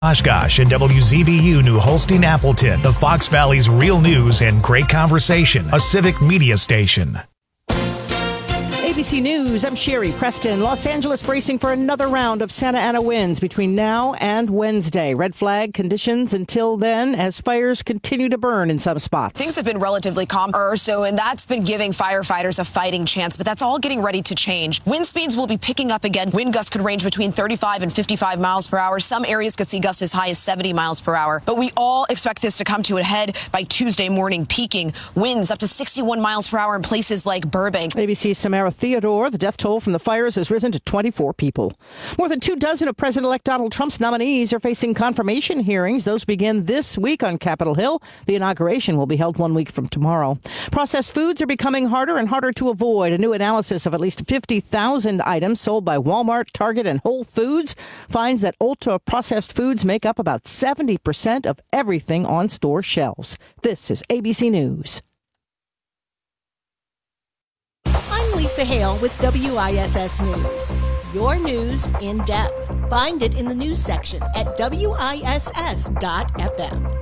Oshkosh and WZBU New Holstein Appleton, the Fox Valley's real news and great conversation, a civic media station. ABC News, I'm Sherry Preston. Los Angeles bracing for another round of Santa Ana winds between now and Wednesday. Red flag conditions until then as fires continue to burn in some spots. Things have been relatively calm, and that's been giving firefighters a fighting chance, but that's all getting ready to change. Wind speeds will be picking up again. Wind gusts could range between 35 and 55 miles per hour. Some areas could see gusts as high as 70 miles per hour, but we all expect this to come to a head by Tuesday morning, peaking winds up to 61 miles per hour in places like Burbank. ABC's Samara Theodore, the death toll from the fires has risen to 24 people. More than 24 of President-elect Donald Trump's nominees are facing confirmation hearings. Those begin this week on Capitol Hill. The inauguration will be held 1 week from tomorrow. Processed foods are becoming harder and harder to avoid. A new analysis of at least 50,000 items sold by Walmart, Target, and Whole Foods finds that ultra-processed foods make up about 70% of everything on store shelves. This is ABC News. I'm Lisa Hale with WISS News. Your news in depth. Find it in the news section at WISS.FM.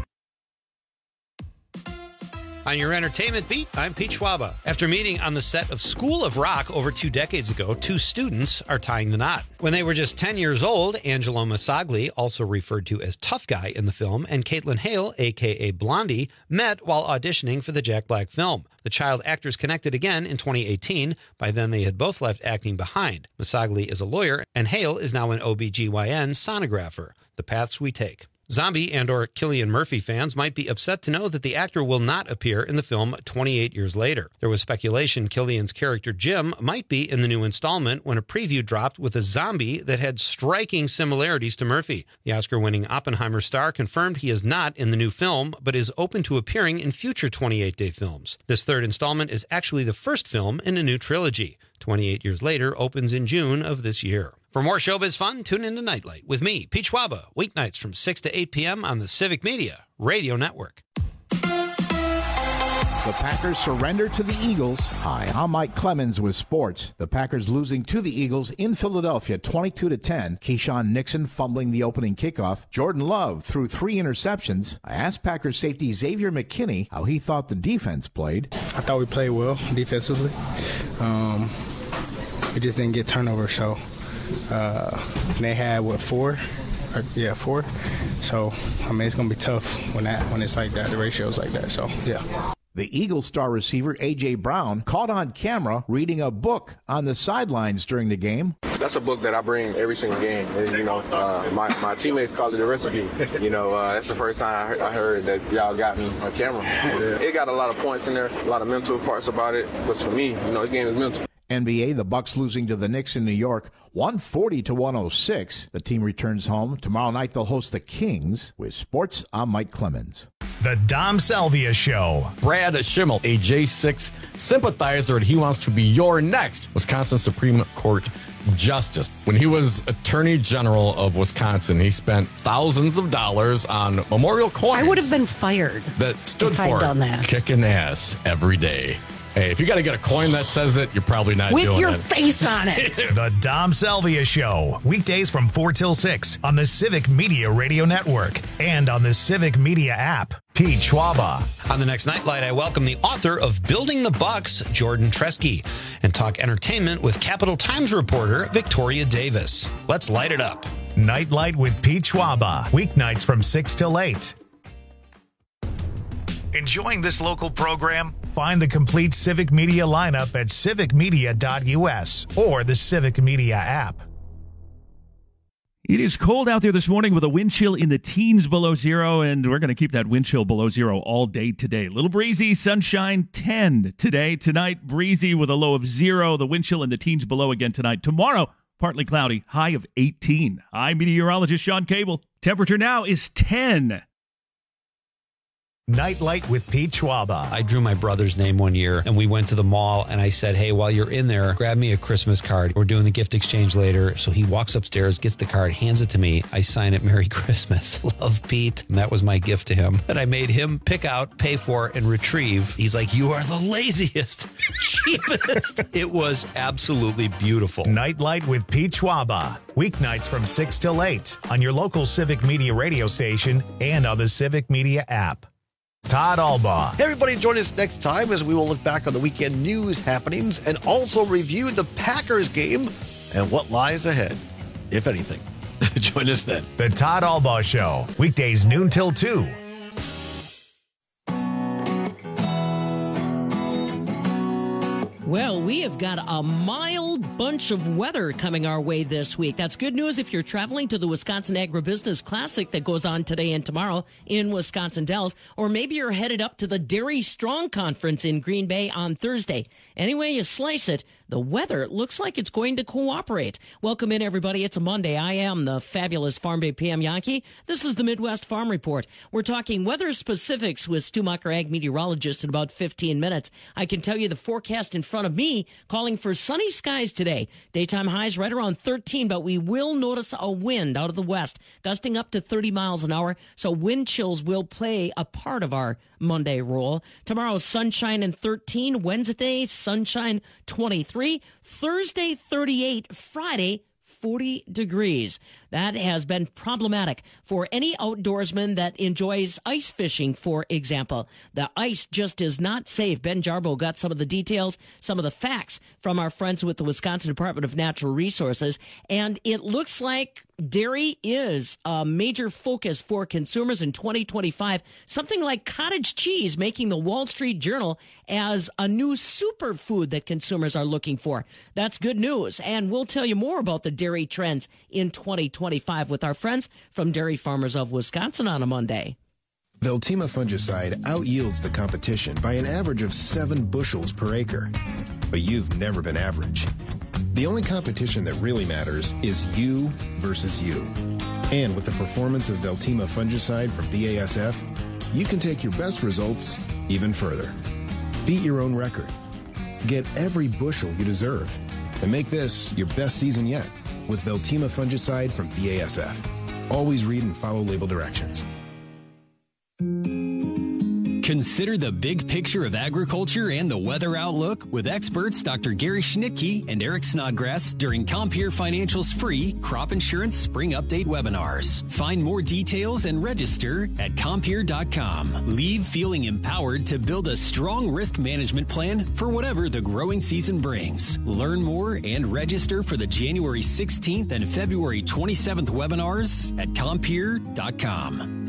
On your entertainment beat, I'm Pete Schwaba. After meeting on the set of School of Rock over 2 decades ago, 2 students are tying the knot. When they were just 10 years old, Angelo Masagli, also referred to as Tough Guy in the film, and Caitlin Hale, a.k.a. Blondie, met while auditioning for the Jack Black film. The child actors connected again in 2018. By then, they had both left acting behind. Masagli is a lawyer, and Hale is now an OBGYN sonographer. The paths we take. Zombie and/or Cillian Murphy fans might be upset to know that the actor will not appear in the film 28 years later. There was speculation Cillian's character Jim might be in the new installment when a preview dropped with a zombie that had striking similarities to Murphy. The Oscar-winning Oppenheimer star confirmed he is not in the new film, but is open to appearing in future 28-day films. This third installment is actually the first film in a new trilogy. 28 years later opens in June of this year. For more showbiz fun, tune in to Nightlight with me, Pete Schwaba, weeknights from 6 to 8 p.m. on the Civic Media Radio Network. The Packers surrender to the Eagles. Hi, I'm Mike Clemens with sports. The Packers losing to the Eagles in Philadelphia 22-10. Keyshawn Nixon fumbling the opening kickoff. Jordan Love threw 3 interceptions. I asked Packers safety Xavier McKinney how he thought the defense played. I thought we played well defensively. We just didn't get turnovers, so they had, 4? 4. So, I mean, it's going to be tough when it's like that, the ratio's like that, so, yeah. The Eagles star receiver A.J. Brown caught on camera reading a book on the sidelines during the game. That's a book that I bring every single game. And, my teammates call it the recipe. That's the first time I heard that y'all got me on camera. It got a lot of points in there, a lot of mental parts about it. But for me, this game is mental. NBA, the Bucks losing to the Knicks in New York, 140-106. The team returns home. Tomorrow night they'll host the Kings. With sports, I'm Mike Clemens. The Dom Salvia Show. Brad Schimmel, a J6 sympathizer, and he wants to be your next Wisconsin Supreme Court Justice. When he was Attorney General of Wisconsin, he spent thousands of dollars on memorial coins. I would have been fired. That stood for kicking ass every day. Hey, if you got to get a coin that says it, you're probably not doing it. With your face on it. The Dom Salvia Show. Weekdays from 4 till 6 on the Civic Media Radio Network and on the Civic Media app. Pete Schwaba. On the next Nightlight, I welcome the author of Building the Bucks, Jordan Treske, and talk entertainment with Capital Times reporter Victoria Davis. Let's light it up. Nightlight with Pete Schwaba. Weeknights from 6 till 8. Enjoying this local program? Find the complete Civic Media lineup at civicmedia.us or the Civic Media app. It is cold out there this morning with a wind chill in the teens below zero, and we're going to keep that wind chill below zero all day today. A little breezy, sunshine 10 today. Tonight, breezy with a low of 0. The wind chill in the teens below again tonight. Tomorrow, partly cloudy, high of 18. I'm meteorologist Sean Cable. Temperature now is 10. Nightlight with Pete Schwaba. I drew my brother's name one year, and we went to the mall, and I said, hey, while you're in there, grab me a Christmas card. We're doing the gift exchange later. So he walks upstairs, gets the card, hands it to me. I sign it, Merry Christmas. Love, Pete. And that was my gift to him that I made him pick out, pay for, and retrieve. He's like, you are the laziest, cheapest. It was absolutely beautiful. Nightlight with Pete Schwaba. Weeknights from 6 till 8 on your local Civic Media radio station and on the Civic Media app. Todd Albaugh. Hey, everybody, join us next time as we will look back on the weekend news happenings and also review the Packers game and what lies ahead, if anything. Join us then. The Todd Albaugh Show, weekdays noon till 2. Well, we have got a mild bunch of weather coming our way this week. That's good news if you're traveling to the Wisconsin Agribusiness Classic that goes on today and tomorrow in Wisconsin Dells, or maybe you're headed up to the Dairy Strong Conference in Green Bay on Thursday. Any way you slice it, the weather looks like it's going to cooperate. Welcome in, everybody. It's a Monday. I am the fabulous Farm Bay PM Yankee. This is the Midwest Farm Report. We're talking weather specifics with Stu Mucker, ag meteorologist, in about 15 minutes. I can tell you the forecast in front of me calling for sunny skies today. Daytime highs right around 13, but we will notice a wind out of the west, gusting up to 30 miles an hour. So wind chills will play a part of our Monday roll. Tomorrow, sunshine and 13. Wednesday, sunshine 23. Thursday, 38. Friday, 40 degrees. That has been problematic for any outdoorsman that enjoys ice fishing, for example. The ice just is not safe. Ben Jarbo got some of the details, some of the facts from our friends with the Wisconsin Department of Natural Resources, and it looks like dairy is a major focus for consumers in 2025. Something like cottage cheese making the Wall Street Journal as a new superfood that consumers are looking for. That's good news, and we'll tell you more about the dairy trends in 2025 with our friends from Dairy Farmers of Wisconsin on a Monday. Veltima fungicide outyields the competition by an average of 7 bushels per acre. But you've never been average. The only competition that really matters is you versus you. And with the performance of Veltima fungicide from BASF, you can take your best results even further. Beat your own record. Get every bushel you deserve. And make this your best season yet with Veltima fungicide from BASF. Always read and follow label directions. Consider the big picture of agriculture and the weather outlook with experts Dr. Gary Schnittke and Eric Snodgrass during Compeer Financial's free Crop Insurance Spring Update webinars. Find more details and register at Compeer.com. Leave feeling empowered to build a strong risk management plan for whatever the growing season brings. Learn more and register for the January 16th and February 27th webinars at Compeer.com.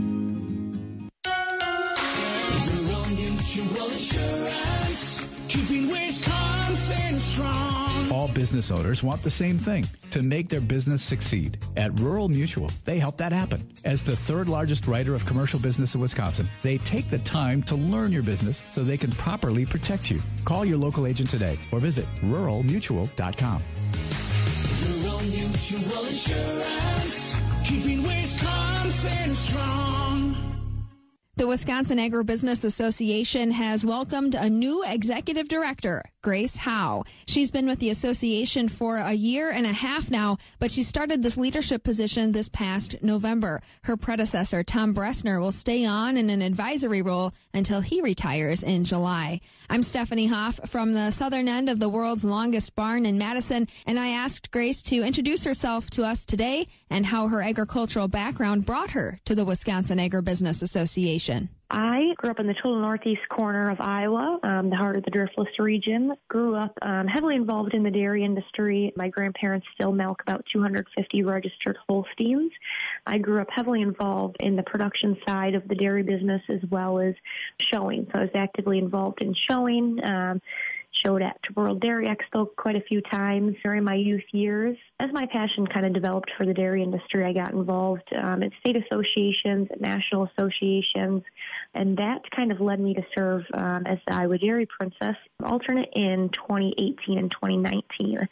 Mutual Insurance, keeping Wisconsin strong. All business owners want the same thing, to make their business succeed. At Rural Mutual, they help that happen. As the 3rd largest writer of commercial business in Wisconsin, they take the time to learn your business so they can properly protect you. Call your local agent today or visit ruralmutual.com. Rural Mutual Insurance, keeping Wisconsin strong. The Wisconsin Agribusiness Association has welcomed a new executive director, Grace Howe. She's been with the association for a year and a half now, but she started this leadership position this past November. Her predecessor, Tom Bressner, will stay on in an advisory role until he retires in July. I'm Stephanie Hoff from the southern end of the world's longest barn in Madison, and I asked Grace to introduce herself to us today and how her agricultural background brought her to the Wisconsin Agribusiness Association. I grew up in the total northeast corner of Iowa, the heart of the Driftless region. Grew up heavily involved in the dairy industry. My grandparents still milk about 250 registered Holsteins. I grew up heavily involved in the production side of the dairy business as well as showing. So I was actively involved in showing. Showed at World Dairy Expo quite a few times during my youth years. As my passion kind of developed for the dairy industry, I got involved at state associations, at national associations, and that kind of led me to serve as the Iowa Dairy Princess alternate in 2018 and 2019.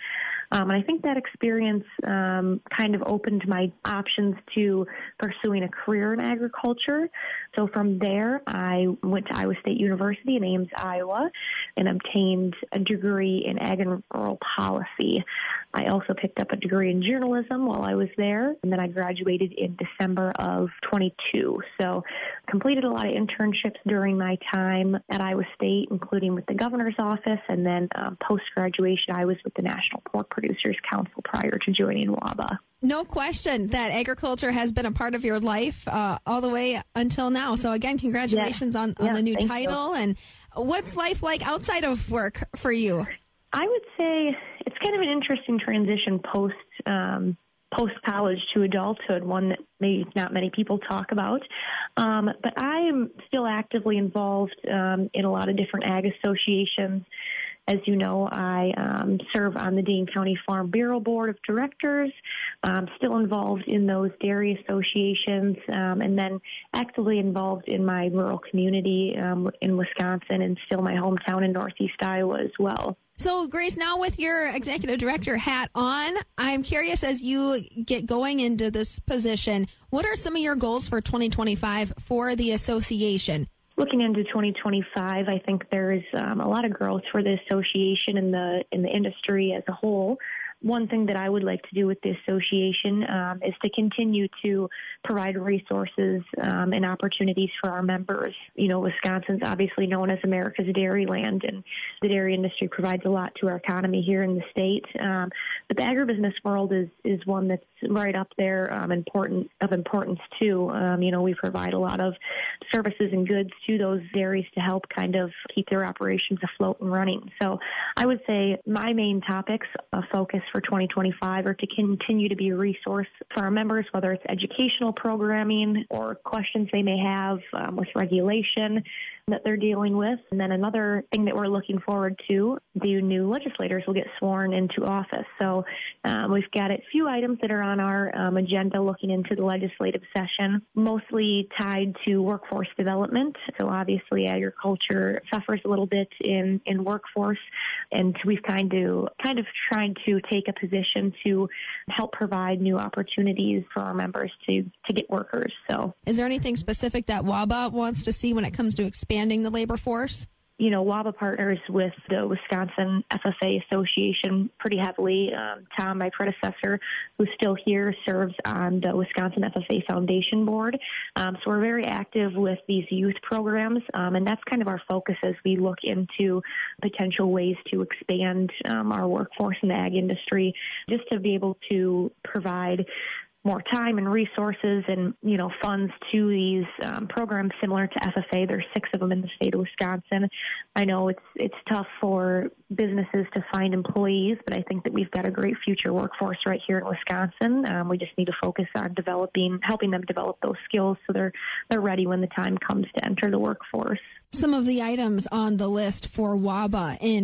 And I think that experience kind of opened my options to pursuing a career in agriculture. So from there, I went to Iowa State University in Ames, Iowa, and obtained a degree in ag and rural policy. I also picked up a degree in journalism while I was there, and then I graduated in December of 22. So completed a lot of internships during my time at Iowa State, including with the governor's office, and then post-graduation, I was with the National Pork Producers Council prior to joining WABA. No question that agriculture has been a part of your life all the way until now. So again, congratulations on the new title. And what's life like outside of work for you? I would say it's kind of an interesting transition post-college to adulthood, one that maybe not many people talk about. But I am still actively involved in a lot of different ag associations. As you know, I serve on the Dane County Farm Bureau Board of Directors. I'm still involved in those dairy associations, and then actively involved in my rural community in Wisconsin, and still my hometown in Northeast Iowa as well. So, Grace, now with your executive director hat on, I'm curious, as you get going into this position, what are some of your goals for 2025 for the association? Looking into 2025, I think there is a lot of growth for the association and in the industry as a whole. One thing that I would like to do with the association is to continue to provide resources and opportunities for our members. You know, Wisconsin's obviously known as America's dairy land, and the dairy industry provides a lot to our economy here in the state. But the agribusiness world is one that's right up there, importance too. You know, we provide a lot of services and goods to those dairies to help kind of keep their operations afloat and running. So I would say my main topics of focus for 2025 are to continue to be a resource for our members, whether it's educational programming or questions they may have with regulation that they're dealing with. And then another thing that we're looking forward to, the new legislators will get sworn into office. So we've got a few items that are on our agenda looking into the legislative session, mostly tied to workforce development. So obviously agriculture suffers a little bit in workforce, and we've kind of trying to take a position to help provide new opportunities for our members to get workers. So, is there anything specific that WABA wants to see when it comes to expanding the labor force? You know, WABA partners with the Wisconsin FFA Association pretty heavily. Tom, my predecessor, who's still here, serves on the Wisconsin FFA Foundation Board. So we're very active with these youth programs, and that's kind of our focus as we look into potential ways to expand our workforce in the ag industry, just to be able to provide more time and resources and, you know, funds to these programs similar to FFA. There's 6 of them in the state of Wisconsin. I know it's tough for businesses to find employees, but I think that we've got a great future workforce right here in Wisconsin. We just need to focus on helping them develop those skills so they're ready when the time comes to enter the workforce. Some of the items on the list for WABA in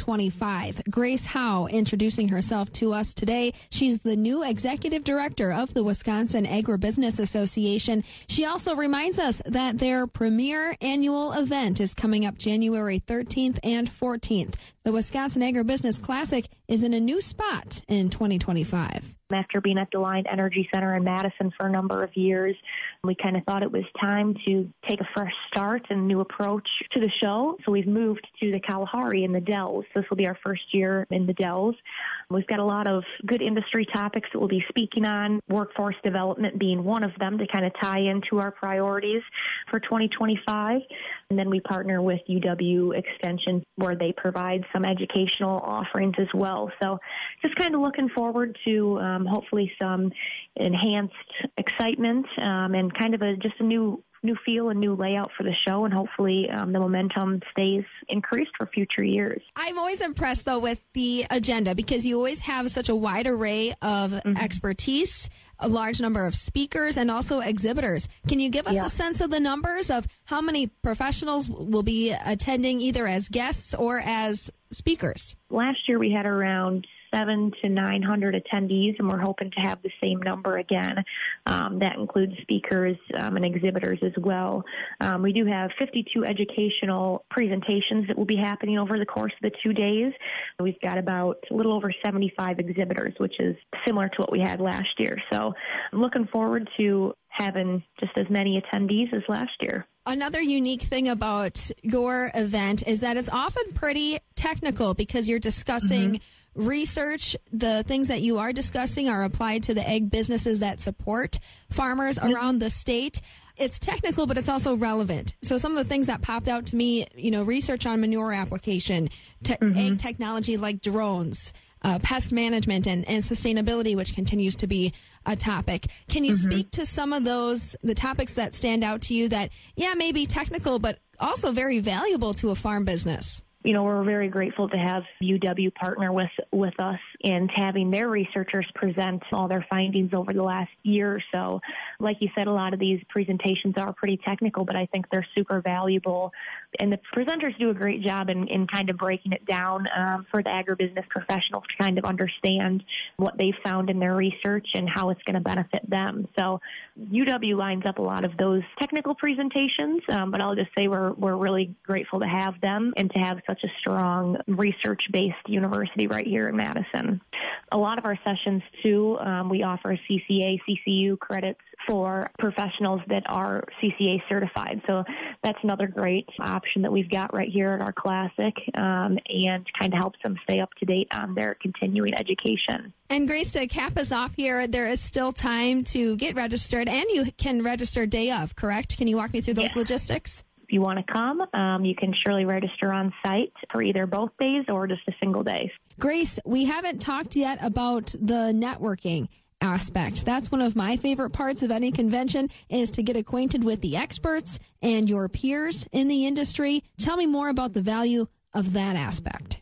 2025. Grace Howe introducing herself to us today. She's the new executive director of the Wisconsin Agribusiness Association. She also reminds us that their premier annual event is coming up January 13th and 14th. The Wisconsin Agribusiness Classic is in a new spot in 2025. After being at the Lion Energy Center in Madison for a number of years, we kind of thought it was time to take a fresh start and a new approach to the show. So we've moved to the Kalahari in the Dells. This will be our first year in the Dells. We've got a lot of good industry topics that we'll be speaking on, workforce development being one of them to kind of tie into our priorities for 2025. And then we partner with UW Extension where they provide some educational offerings as well. So just kind of looking forward to hopefully some enhanced excitement and kind of just a new feel and new layout for the show, and hopefully the momentum stays increased for future years. I'm always impressed, though, with the agenda because you always have such a wide array of expertise, a large number of speakers, and also exhibitors. Can you give us a sense of the numbers of how many professionals will be attending either as guests or as speakers? Last year we had around 700 to 900 attendees, and we're hoping to have the same number again. That includes speakers and exhibitors as well. We do have 52 educational presentations that will be happening over the course of the 2 days. We've got about a little over 75 exhibitors, which is similar to what we had last year. So I'm looking forward to having just as many attendees as last year. Another unique thing about your event is that it's often pretty technical because you're discussing research. The things that you are discussing are applied to the egg businesses that support farmers around the state. It's technical, but it's also relevant. So some of the things that popped out to me, research on manure application, egg technology like drones, pest management and sustainability, which continues to be a topic. Can you speak to some of the topics that stand out to you that, may be technical, but also very valuable to a farm business? We're very grateful to have UW partner with us and having their researchers present all their findings over the last year or so. Like you said, a lot of these presentations are pretty technical, but I think they're super valuable. And the presenters do a great job in kind of breaking it down for the agribusiness professionals to kind of understand what they've found in their research and how it's going to benefit them. So UW lines up a lot of those technical presentations, but I'll just say we're really grateful to have them and to have such a strong research-based university right here in Madison. A lot of our sessions, too, we offer CCA, CCU credits for professionals that are CCA certified. So that's another great option that we've got right here at our Classic and kind of helps them stay up to date on their continuing education. And Grace, to cap us off here, there is still time to get registered, and you can register day of, correct? Can you walk me through those logistics? If you want to come, you can surely register on site for either both days or just a single day. Grace, we haven't talked yet about the networking aspect. That's one of my favorite parts of any convention, is to get acquainted with the experts and your peers in the industry. Tell me more about the value of that aspect.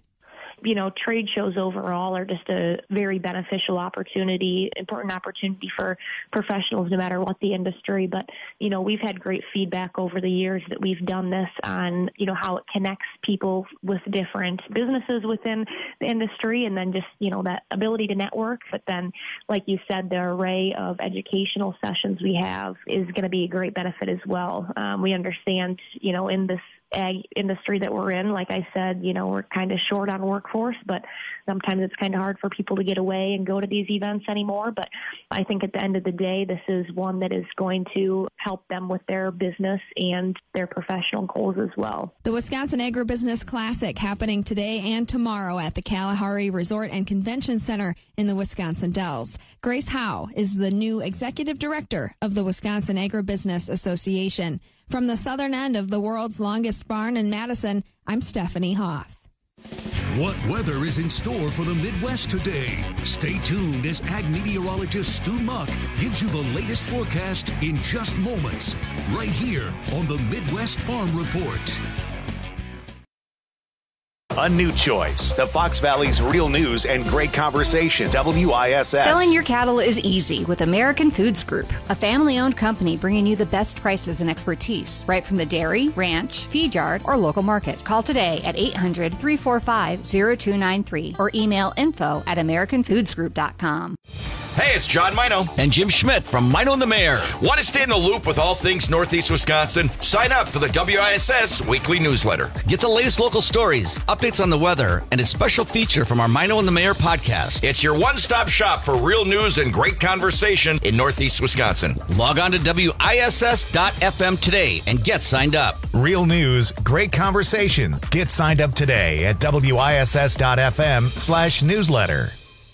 Trade shows overall are just a very beneficial opportunity, important opportunity for professionals no matter what the industry. But, we've had great feedback over the years that we've done this on, how it connects people with different businesses within the industry, and then just, that ability to network. But then, like you said, the array of educational sessions we have is going to be a great benefit as well. We understand, in this ag industry that we're in, like I said, we're kind of short on workforce, but sometimes it's kind of hard for people to get away and go to these events anymore. But I think at the end of the day, this is one that is going to help them with their business and their professional goals as well. The Wisconsin Agribusiness Classic happening today and tomorrow at the Kalahari Resort and Convention Center in the Wisconsin Dells. Grace Howe is the new executive director of the Wisconsin Agribusiness Association. From the southern end of the world's longest barn in Madison, I'm Stephanie Hoff. What weather is in store for the Midwest today? Stay tuned as ag meteorologist Stu Muck gives you the latest forecast in just moments, right here on the Midwest Farm Report. A new choice. The Fox Valley's real news and great conversation. WISS. Selling your cattle is easy with American Foods Group, a family-owned company bringing you the best prices and expertise, right from the dairy, ranch, feed yard, or local market. Call today at 800-345-0293 or email info@AmericanFoodsGroup.com. Hey, it's John Mino and Jim Schmidt from Mino and the Mayor. Want to stay in the loop with all things Northeast Wisconsin? Sign up for the WISS weekly newsletter. Get the latest local stories, updates on the weather, and a special feature from our Mino and the Mayor podcast. It's your one-stop shop for real news and great conversation in Northeast Wisconsin. Log on to WISS.FM today and get signed up. Real news, great conversation. Get signed up today at WISS.FM/newsletter.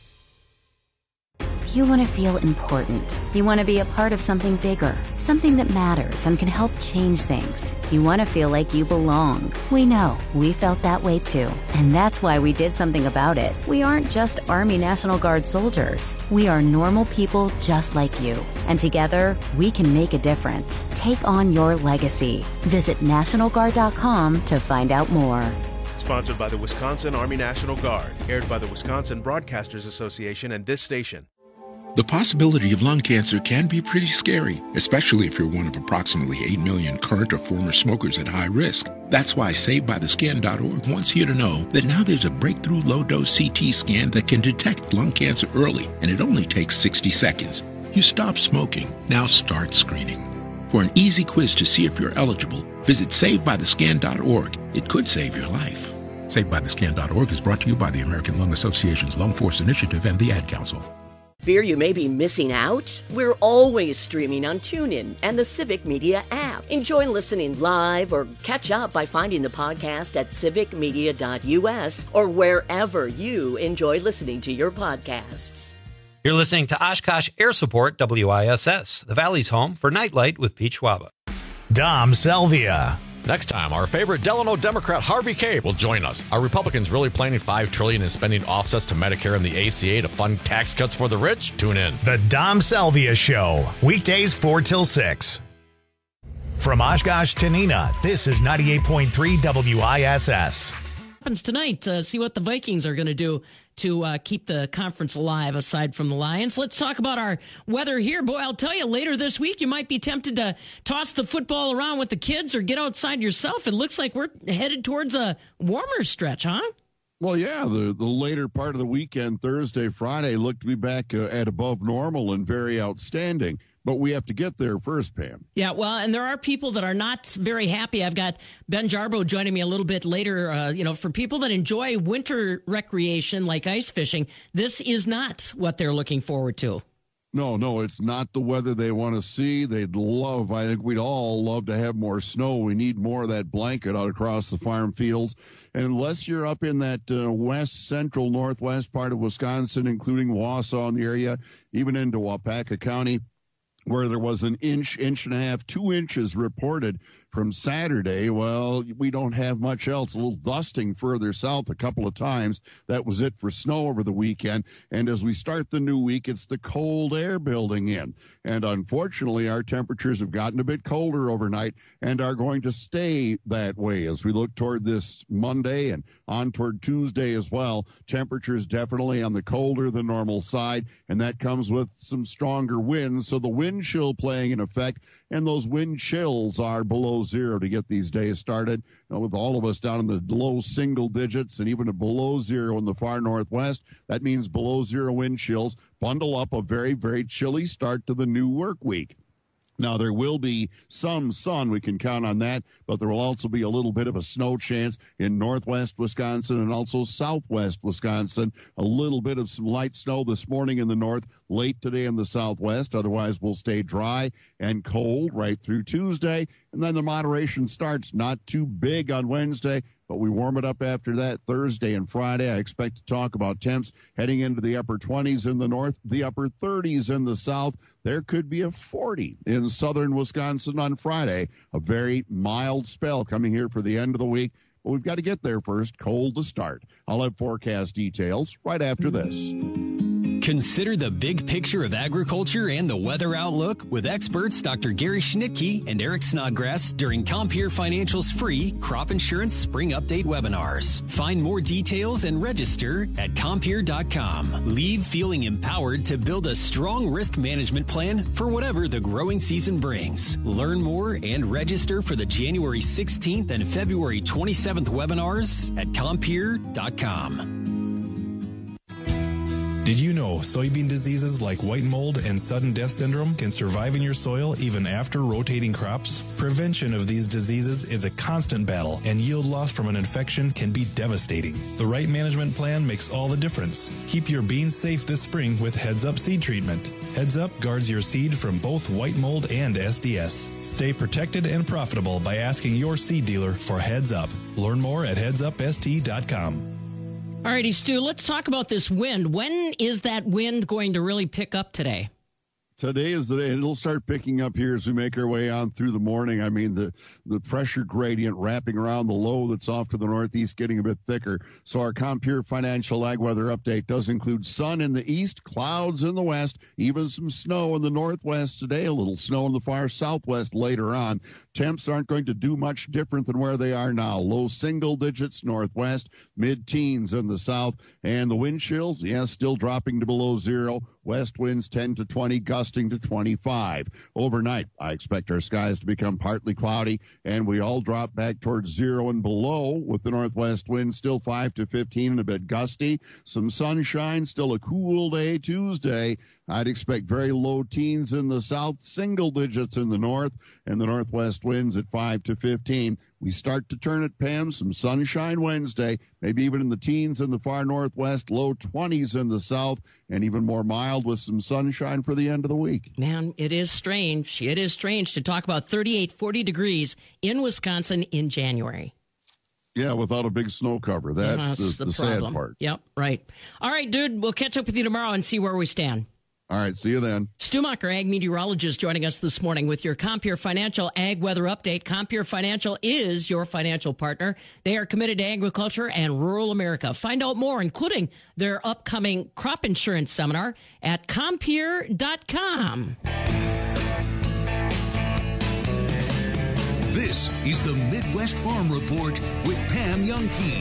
You want to feel important. You want to be a part of something bigger, something that matters and can help change things. You want to feel like you belong. We know. We felt that way too. And that's why we did something about it. We aren't just Army National Guard soldiers. We are normal people just like you. And together, we can make a difference. Take on your legacy. Visit NationalGuard.com to find out more. Sponsored by the Wisconsin Army National Guard. Aired by the Wisconsin Broadcasters Association and this station. The possibility of lung cancer can be pretty scary, especially if you're one of approximately 8 million current or former smokers at high risk. That's why SaveByTheScan.org wants you to know that now there's a breakthrough low-dose CT scan that can detect lung cancer early, and it only takes 60 seconds. You stop smoking, now start screening. For an easy quiz to see if you're eligible, visit SaveByTheScan.org. It could save your life. SaveByTheScan.org is brought to you by the American Lung Association's Lung Force Initiative and the Ad Council. Fear you may be missing out? We're always streaming on TuneIn and the Civic Media app. Enjoy listening live or catch up by finding the podcast at civicmedia.us or wherever you enjoy listening to your podcasts. You're listening to Oshkosh Air Support WISS, the Valley's home for Nightlight with Pete Schwaba. Dom Selvia. Next time, our favorite Delano Democrat Harvey Kaye will join us. Are Republicans really planning $5 trillion in spending offsets to Medicare and the ACA to fund tax cuts for the rich? Tune in. The Dom Selvia Show, weekdays 4 till 6. From Oshkosh to Neenah, this is 98.3 WISS. Happens tonight. See what the Vikings are going to do to keep the conference alive aside from the Lions. Let's talk about our weather here. Boy, I'll tell you, later this week, you might be tempted to toss the football around with the kids or get outside yourself. It looks like we're headed towards a warmer stretch, huh? Well, yeah, the later part of the weekend, Thursday, Friday, looked to be back at above normal and very outstanding. But we have to get there first, Pam. Yeah, well, and there are people that are not very happy. I've got Ben Jarbo joining me a little bit later. For people that enjoy winter recreation like ice fishing, this is not what they're looking forward to. No, it's not the weather they want to see. I think we'd all love to have more snow. We need more of that blanket out across the farm fields. And unless you're up in that west, central, northwest part of Wisconsin, including Wausau in the area, even into Waupaca County, where there was an inch and a half, 2 inches reported from Saturday. Well, we don't have much else. A little dusting further south a couple of times. That was it for snow over the weekend. And as we start the new week, it's the cold air building in. And unfortunately, our temperatures have gotten a bit colder overnight and are going to stay that way as we look toward this Monday and on toward Tuesday as well. Temperatures definitely on the colder than normal side, and that comes with some stronger winds. So the wind chill playing in effect, and those wind chills are below zero to get these days started. With all of us down in the low single digits and even below zero in the far northwest, that means below zero wind chills. Bundle up, a very, very chilly start to the new work week. Now, there will be some sun. We can count on that, but there will also be a little bit of a snow chance in northwest Wisconsin and also southwest Wisconsin. A little bit of some light snow this morning in the north, late today in the southwest. Otherwise, we'll stay dry and cold right through Tuesday. And then the moderation starts, not too big on Wednesday, but we warm it up after that Thursday and Friday. I expect to talk about temps heading into the upper 20s in the north, the upper 30s in the south. There could be a 40 in southern Wisconsin on Friday. A very mild spell coming here for the end of the week. But we've got to get there first. Cold to start. I'll have forecast details right after this. Consider the big picture of agriculture and the weather outlook with experts Dr. Gary Schnittke and Eric Snodgrass during Compeer Financial's free crop insurance spring update webinars. Find more details and register at Compeer.com. Leave feeling empowered to build a strong risk management plan for whatever the growing season brings. Learn more and register for the January 16th and February 27th webinars at Compeer.com. Did you know soybean diseases like white mold and sudden death syndrome can survive in your soil even after rotating crops? Prevention of these diseases is a constant battle, and yield loss from an infection can be devastating. The right management plan makes all the difference. Keep your beans safe this spring with Heads Up Seed Treatment. Heads Up guards your seed from both white mold and SDS. Stay protected and profitable by asking your seed dealer for Heads Up. Learn more at headsupst.com. All righty, Stu, let's talk about this wind. When is that wind going to really pick up today? Today is the day. It'll start picking up here as we make our way on through the morning. I mean, the pressure gradient wrapping around the low that's off to the northeast getting a bit thicker. So our Compeer Financial Ag Weather Update does include sun in the east, clouds in the west, even some snow in the northwest today, a little snow in the far southwest later on. Temps aren't going to do much different than where they are now. Low single digits northwest, mid-teens in the south. And the wind chills, still dropping to below zero. West winds 10 to 20, gusting to 25. Overnight, I expect our skies to become partly cloudy, and we all drop back towards 0 and below, with the northwest wind still 5 to 15 and a bit gusty. Some sunshine, still a cool day Tuesday. I'd expect very low teens in the south, single digits in the north, and the northwest winds at 5 to 15. We start to turn it, Pam. Some sunshine Wednesday, maybe even in the teens in the far northwest, low 20s in the south, and even more mild with some sunshine for the end of the week. Man, it is strange. It is strange to talk about 38, 40 degrees in Wisconsin in January. Yeah, without a big snow cover. That's the sad part. Yep, right. All right, dude, we'll catch up with you tomorrow and see where we stand. All right, see you then. Stu Macher, ag meteorologist, joining us this morning with your Compeer Financial Ag Weather Update. Compeer Financial is your financial partner. They are committed to agriculture and rural America. Find out more, including their upcoming crop insurance seminar at Compeer.com. This is the Midwest Farm Report with Pam Youngkey.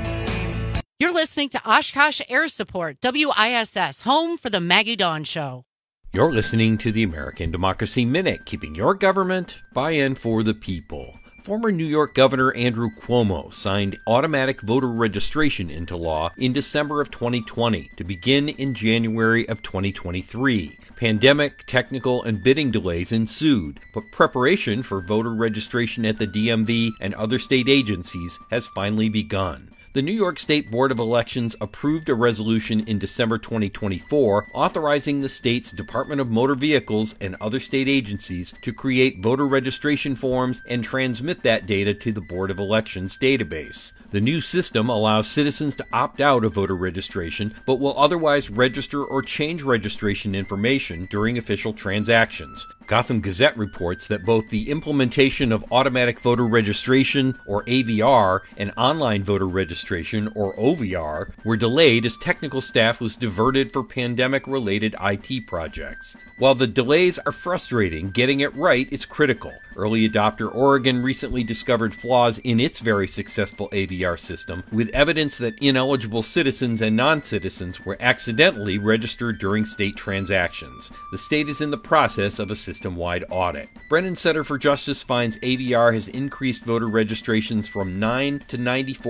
You're listening to Oshkosh Air Support, WISS, home for the Maggie Dawn Show. You're listening to the American Democracy Minute, keeping your government by and for the people. Former New York Governor Andrew Cuomo signed automatic voter registration into law in December of 2020 to begin in January of 2023. Pandemic, technical, and bidding delays ensued, but preparation for voter registration at the DMV and other state agencies has finally begun. The New York State Board of Elections approved a resolution in December 2024 authorizing the state's Department of Motor Vehicles and other state agencies to create voter registration forms and transmit that data to the Board of Elections database. The new system allows citizens to opt out of voter registration, but will otherwise register or change registration information during official transactions. Gotham Gazette reports that both the implementation of automatic voter registration, or AVR, and online voter registration, or OVR, were delayed as technical staff was diverted for pandemic-related IT projects. While the delays are frustrating, getting it right is critical. Early adopter Oregon recently discovered flaws in its very successful AVR system, with evidence that ineligible citizens and non-citizens were accidentally registered during state transactions. The state is in the process of a system-wide audit. Brennan Center for Justice finds AVR has increased voter registrations from 9 to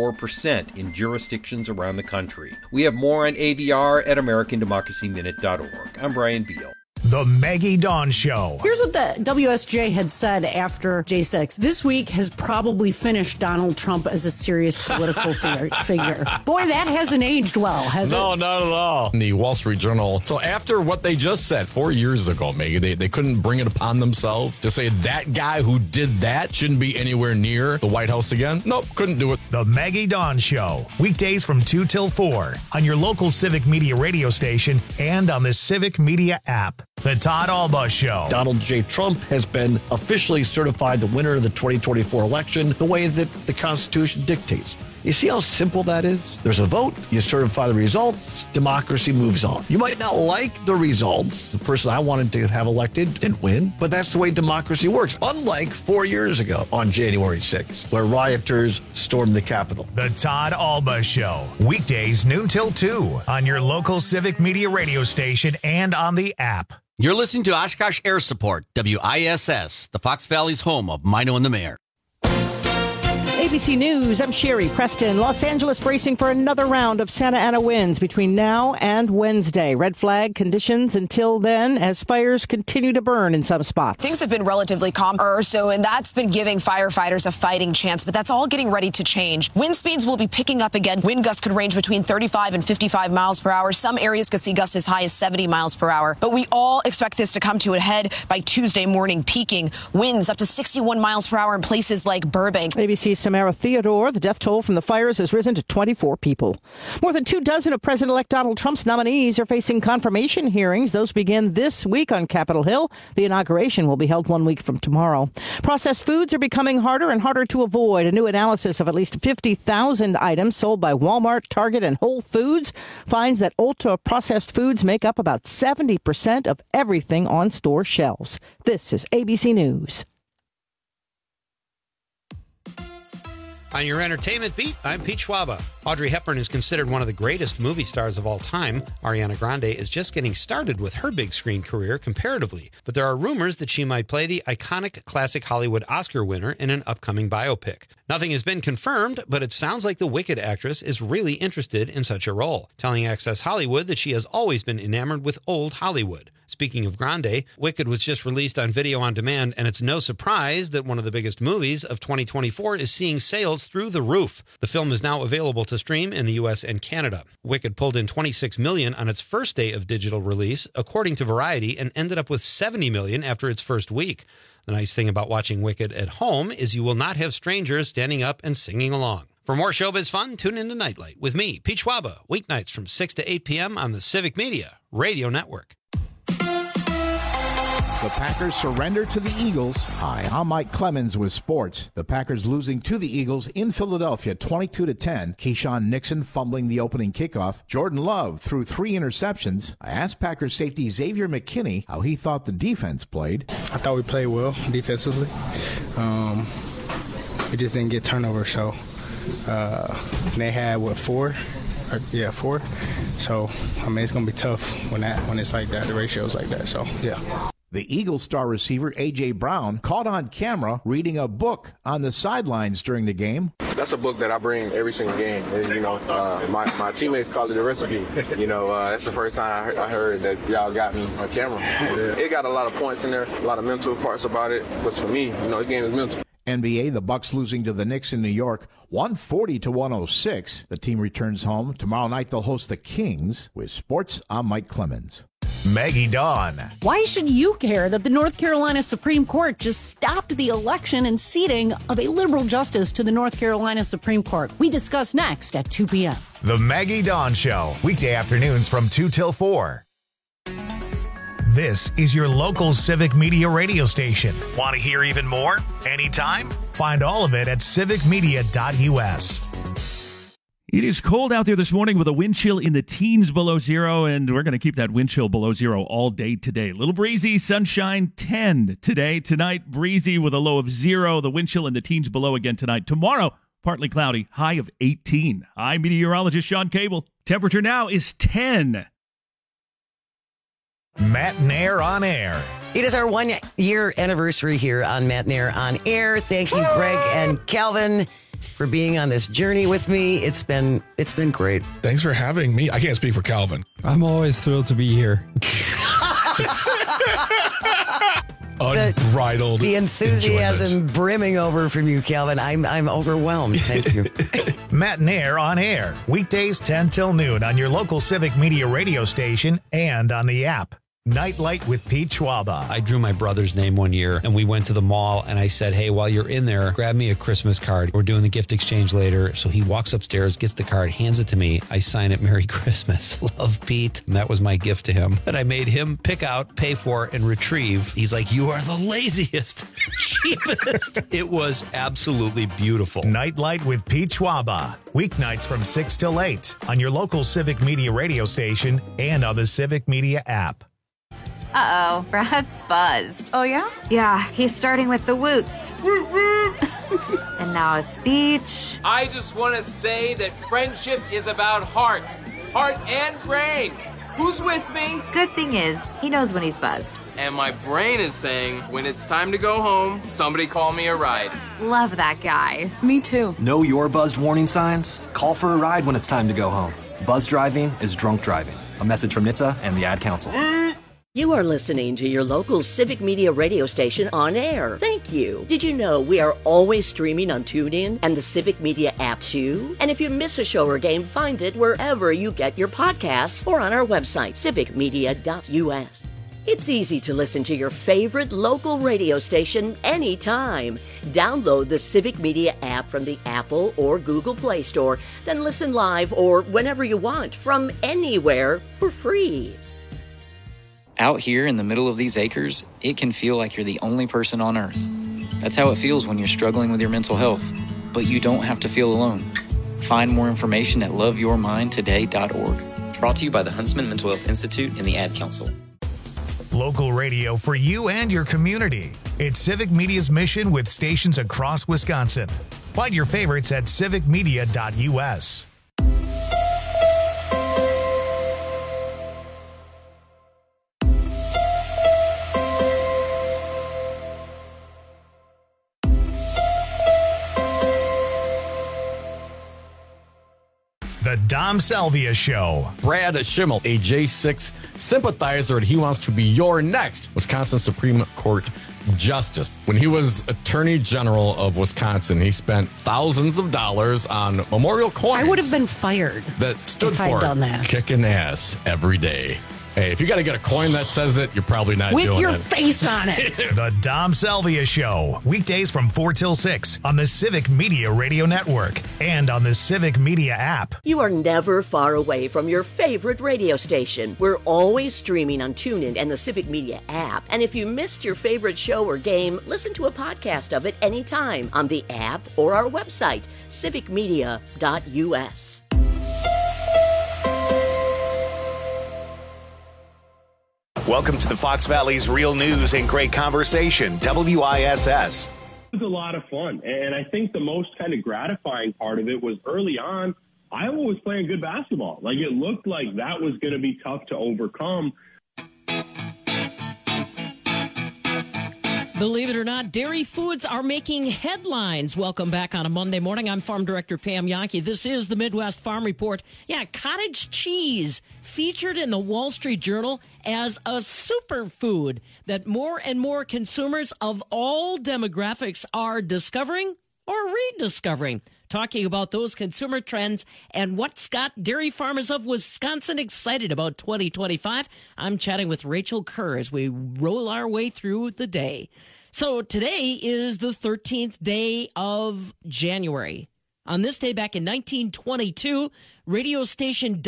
94% in jurisdictions around the country. We have more on AVR at AmericanDemocracyMinute.org. I'm Brian Beal. The Maggie Dawn Show. Here's what the WSJ had said after J6. This week has probably finished Donald Trump as a serious political figure. Boy, that hasn't aged well, has it? No, not at all. In the Wall Street Journal. So after what they just said 4 years ago, Maggie, they couldn't bring it upon themselves to say that guy who did that shouldn't be anywhere near the White House again. Nope, couldn't do it. The Maggie Dawn Show. Weekdays from 2 till 4 on your local Civic Media radio station and on the Civic Media app. The Todd Alba Show. Donald J. Trump has been officially certified the winner of the 2024 election the way that the Constitution dictates. You see how simple that is? There's a vote, you certify the results, democracy moves on. You might not like the results. The person I wanted to have elected didn't win, but that's the way democracy works. Unlike 4 years ago on January 6th, where rioters stormed the Capitol. The Todd Alba Show. Weekdays noon till 2 on your local Civic Media radio station and on the app. You're listening to Oshkosh Air Support, WISS, the Fox Valley's home of Mino and the Mayor. ABC News, I'm Sherry Preston. Los Angeles bracing for another round of Santa Ana winds between now and Wednesday. Red flag conditions until then as fires continue to burn in some spots. Things have been relatively calmer, and that's been giving firefighters a fighting chance, but that's all getting ready to change. Wind speeds will be picking up again. Wind gusts could range between 35 and 55 miles per hour. Some areas could see gusts as high as 70 miles per hour, but we all expect this to come to a head by Tuesday morning, peaking winds up to 61 miles per hour in places like Burbank. ABC's Samara Theodore, the death toll from the fires has risen to 24 people. More than 24 of President-elect Donald Trump's nominees are facing confirmation hearings. Those begin this week on Capitol Hill. The inauguration will be held 1 week from tomorrow. Processed foods are becoming harder and harder to avoid. A new analysis of at least 50,000 items sold by Walmart, Target, and Whole Foods finds that ultra-processed foods make up about 70% of everything on store shelves. This is ABC News. On your entertainment beat, I'm Pete Schwaba. Audrey Hepburn is considered one of the greatest movie stars of all time. Ariana Grande is just getting started with her big screen career comparatively, but there are rumors that she might play the iconic classic Hollywood Oscar winner in an upcoming biopic. Nothing has been confirmed, but it sounds like the Wicked actress is really interested in such a role, telling Access Hollywood that she has always been enamored with old Hollywood. Speaking of Grande, Wicked was just released on video on demand, and it's no surprise that one of the biggest movies of 2024 is seeing sales through the roof. The film is now available to stream in the U.S. and Canada. Wicked pulled in $26 million on its first day of digital release, according to Variety, and ended up with $70 million after its first week. The nice thing about watching Wicked at home is you will not have strangers standing up and singing along. For more showbiz fun, tune into Nightlight with me, Pete Schwaba, weeknights from 6 to 8 p.m. on the Civic Media Radio Network. The Packers surrender to the Eagles. Hi, I'm Mike Clemens with sports. The Packers losing to the Eagles in Philadelphia 22-10. Keyshawn Nixon fumbling the opening kickoff. Jordan Love threw 3 interceptions. I asked Packers safety Xavier McKinney how he thought the defense played. I thought we played well defensively. We just didn't get turnovers, so they had, 4? 4. So, I mean, it's going to be tough when it's like that, the ratio's like that, so, yeah. The Eagles star receiver A.J. Brown caught on camera reading a book on the sidelines during the game. That's a book that I bring every single game. And, my teammates call it a recipe. That's the first time I heard that y'all got me on camera. It got a lot of points in there, a lot of mental parts about it. But for me, this game is mental. NBA, the Bucks losing to the Knicks in New York, 140-106. The team returns home. Tomorrow night they'll host the Kings. With sports, I'm Mike Clemens. Maggie Dawn. Why should you care that the North Carolina Supreme Court just stopped the election and seating of a liberal justice to the North Carolina Supreme Court? We discuss next at 2 p.m. The Maggie Dawn Show, weekday afternoons from 2 till 4. This is your local Civic Media radio station. Want to hear even more? Anytime? Find all of it at civicmedia.us. It is cold out there this morning with a wind chill in the teens below zero, and we're going to keep that wind chill below zero all day today. A little breezy, sunshine 10 today. Tonight, breezy with a low of 0. The wind chill in the teens below again tonight. Tomorrow, partly cloudy, high of 18. I'm meteorologist Sean Cable. Temperature now is 10. Matt Nair on Air. It is our 1-year anniversary here on Matt Nair on Air. Thank you, Greg and Calvin, for being on this journey with me. It's been great. Thanks for having me. I can't speak for Calvin. I'm always thrilled to be here. Unbridled the enthusiasm enjoyment. Brimming over from you, Calvin. I'm overwhelmed. Thank you. Matt Nair on Air. Weekdays 10 till noon on your local Civic Media radio station and on the app. Nightlight with Pete Schwaba. I drew my brother's name one year, and we went to the mall, and I said, hey, while you're in there, grab me a Christmas card. We're doing the gift exchange later. So he walks upstairs, gets the card, hands it to me. I sign it, Merry Christmas. Love, Pete. And that was my gift to him. And I made him pick out, pay for, and retrieve. He's like, you are the laziest, cheapest. It was absolutely beautiful. Nightlight with Pete Schwaba. Weeknights from 6 till 8 on your local Civic Media radio station and on the Civic Media app. Uh-oh, Brad's buzzed. Oh, yeah? Yeah, he's starting with the woots. And now a speech. I just want to say that friendship is about heart and brain. Who's with me? Good thing is, he knows when he's buzzed. And my brain is saying, when it's time to go home, somebody call me a ride. Love that guy. Me too. Know your buzzed warning signs? Call for a ride when it's time to go home. Buzz driving is drunk driving. A message from NHTSA and the Ad Council. You are listening to your local Civic Media radio station on air. Thank you. Did you know we are always streaming on TuneIn and the Civic Media app too? And if you miss a show or game, find it wherever you get your podcasts or on our website, civicmedia.us. It's easy to listen to your favorite local radio station anytime. Download the Civic Media app from the Apple or Google Play Store, then listen live or whenever you want from anywhere for free. Out here in the middle of these acres, it can feel like you're the only person on Earth. That's how it feels when you're struggling with your mental health. But you don't have to feel alone. Find more information at loveyourmindtoday.org. Brought to you by the Huntsman Mental Health Institute and the Ad Council. Local radio for you and your community. It's Civic Media's mission with stations across Wisconsin. Find your favorites at civicmedia.us. The Dom Salvia Show. Brad Schimmel, a J6 sympathizer, and he wants to be your next Wisconsin Supreme Court Justice. When he was Attorney General of Wisconsin, he spent thousands of dollars on memorial coins. I would have been fired that stood if for I'd done that. Kicking ass every day. Hey, if you got to get a coin that says it, you're probably not doing it. With your face on it. The Dom Salvia Show. Weekdays from 4 till 6 on the Civic Media Radio Network and on the Civic Media app. You are never far away from your favorite radio station. We're always streaming on TuneIn and the Civic Media app. And if you missed your favorite show or game, listen to a podcast of it anytime on the app or our website, civicmedia.us. Welcome to the Fox Valley's Real News and Great Conversation, WISS. It was a lot of fun, and I think the most kind of gratifying part of it was early on, Iowa was playing good basketball. Like, it looked like that was going to be tough to overcome. Believe it or not, dairy foods are making headlines. Welcome back on a Monday morning. I'm Farm Director Pam Yankee. This is the Midwest Farm Report. Yeah, cottage cheese featured in the Wall Street Journal as a superfood that more and more consumers of all demographics are discovering or rediscovering. Talking about those consumer trends and what's got dairy farmers of Wisconsin excited about 2025. I'm chatting with Rachel Kerr as we roll our way through the day. So today is the 13th day of January. On this day back in 1922, radio station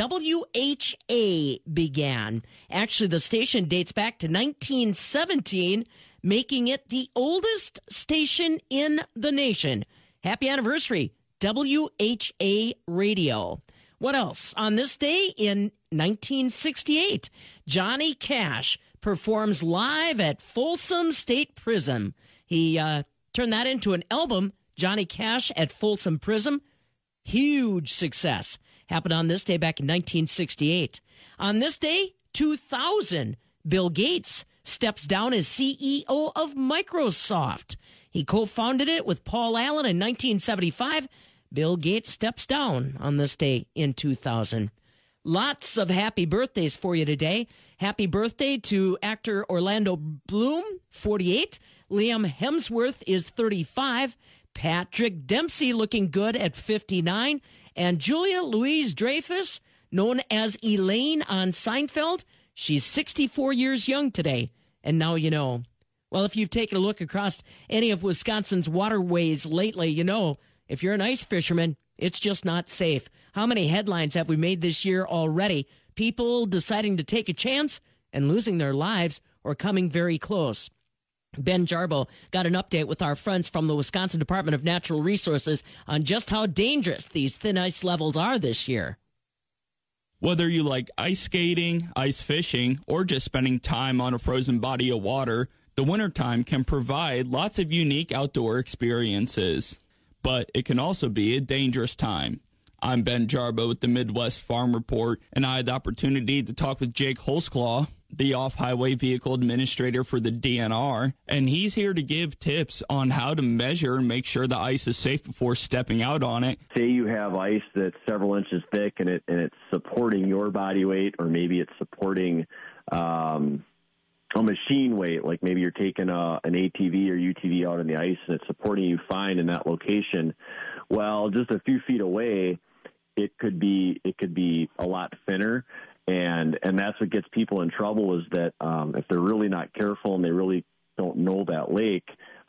WHA began. Actually, the station dates back to 1917, making it the oldest station in the nation. Happy anniversary, WHA Radio. What else? On this day in 1968, Johnny Cash performs live at Folsom State Prison. He turned that into an album, Johnny Cash at Folsom Prison. Huge success. Happened on this day back in 1968. On this day, 2000, Bill Gates steps down as CEO of Microsoft. He co-founded it with Paul Allen in 1975. Bill Gates steps down on this day in 2000. Lots of happy birthdays for you today. Happy birthday to actor Orlando Bloom, 48. Liam Hemsworth is 35. Patrick Dempsey looking good at 59. And Julia Louis-Dreyfus, known as Elaine on Seinfeld, she's 64 years young today. And now you know. Well, if you've taken a look across any of Wisconsin's waterways lately, you know, if you're an ice fisherman, it's just not safe. How many headlines have we made this year already? People deciding to take a chance and losing their lives or coming very close. Ben Jarbo got an update with our friends from the Wisconsin Department of Natural Resources on just how dangerous these thin ice levels are this year. Whether you like ice skating, ice fishing, or just spending time on a frozen body of water, the wintertime can provide lots of unique outdoor experiences. But it can also be a dangerous time. I'm Ben Jarbo with the Midwest Farm Report, and I had the opportunity to talk with Jake Holzclaw, the Off-Highway Vehicle Administrator for the DNR, and he's here to give tips on how to measure and make sure the ice is safe before stepping out on it. Say you have ice that's several inches thick and it's supporting your body weight, or maybe it's supporting a machine weight, like maybe you're taking an ATV or UTV out on the ice and it's supporting you fine in that location. Well, just a few feet away, it could be a lot thinner, and that's what gets people in trouble, is that if they're really not careful and they really don't know that lake,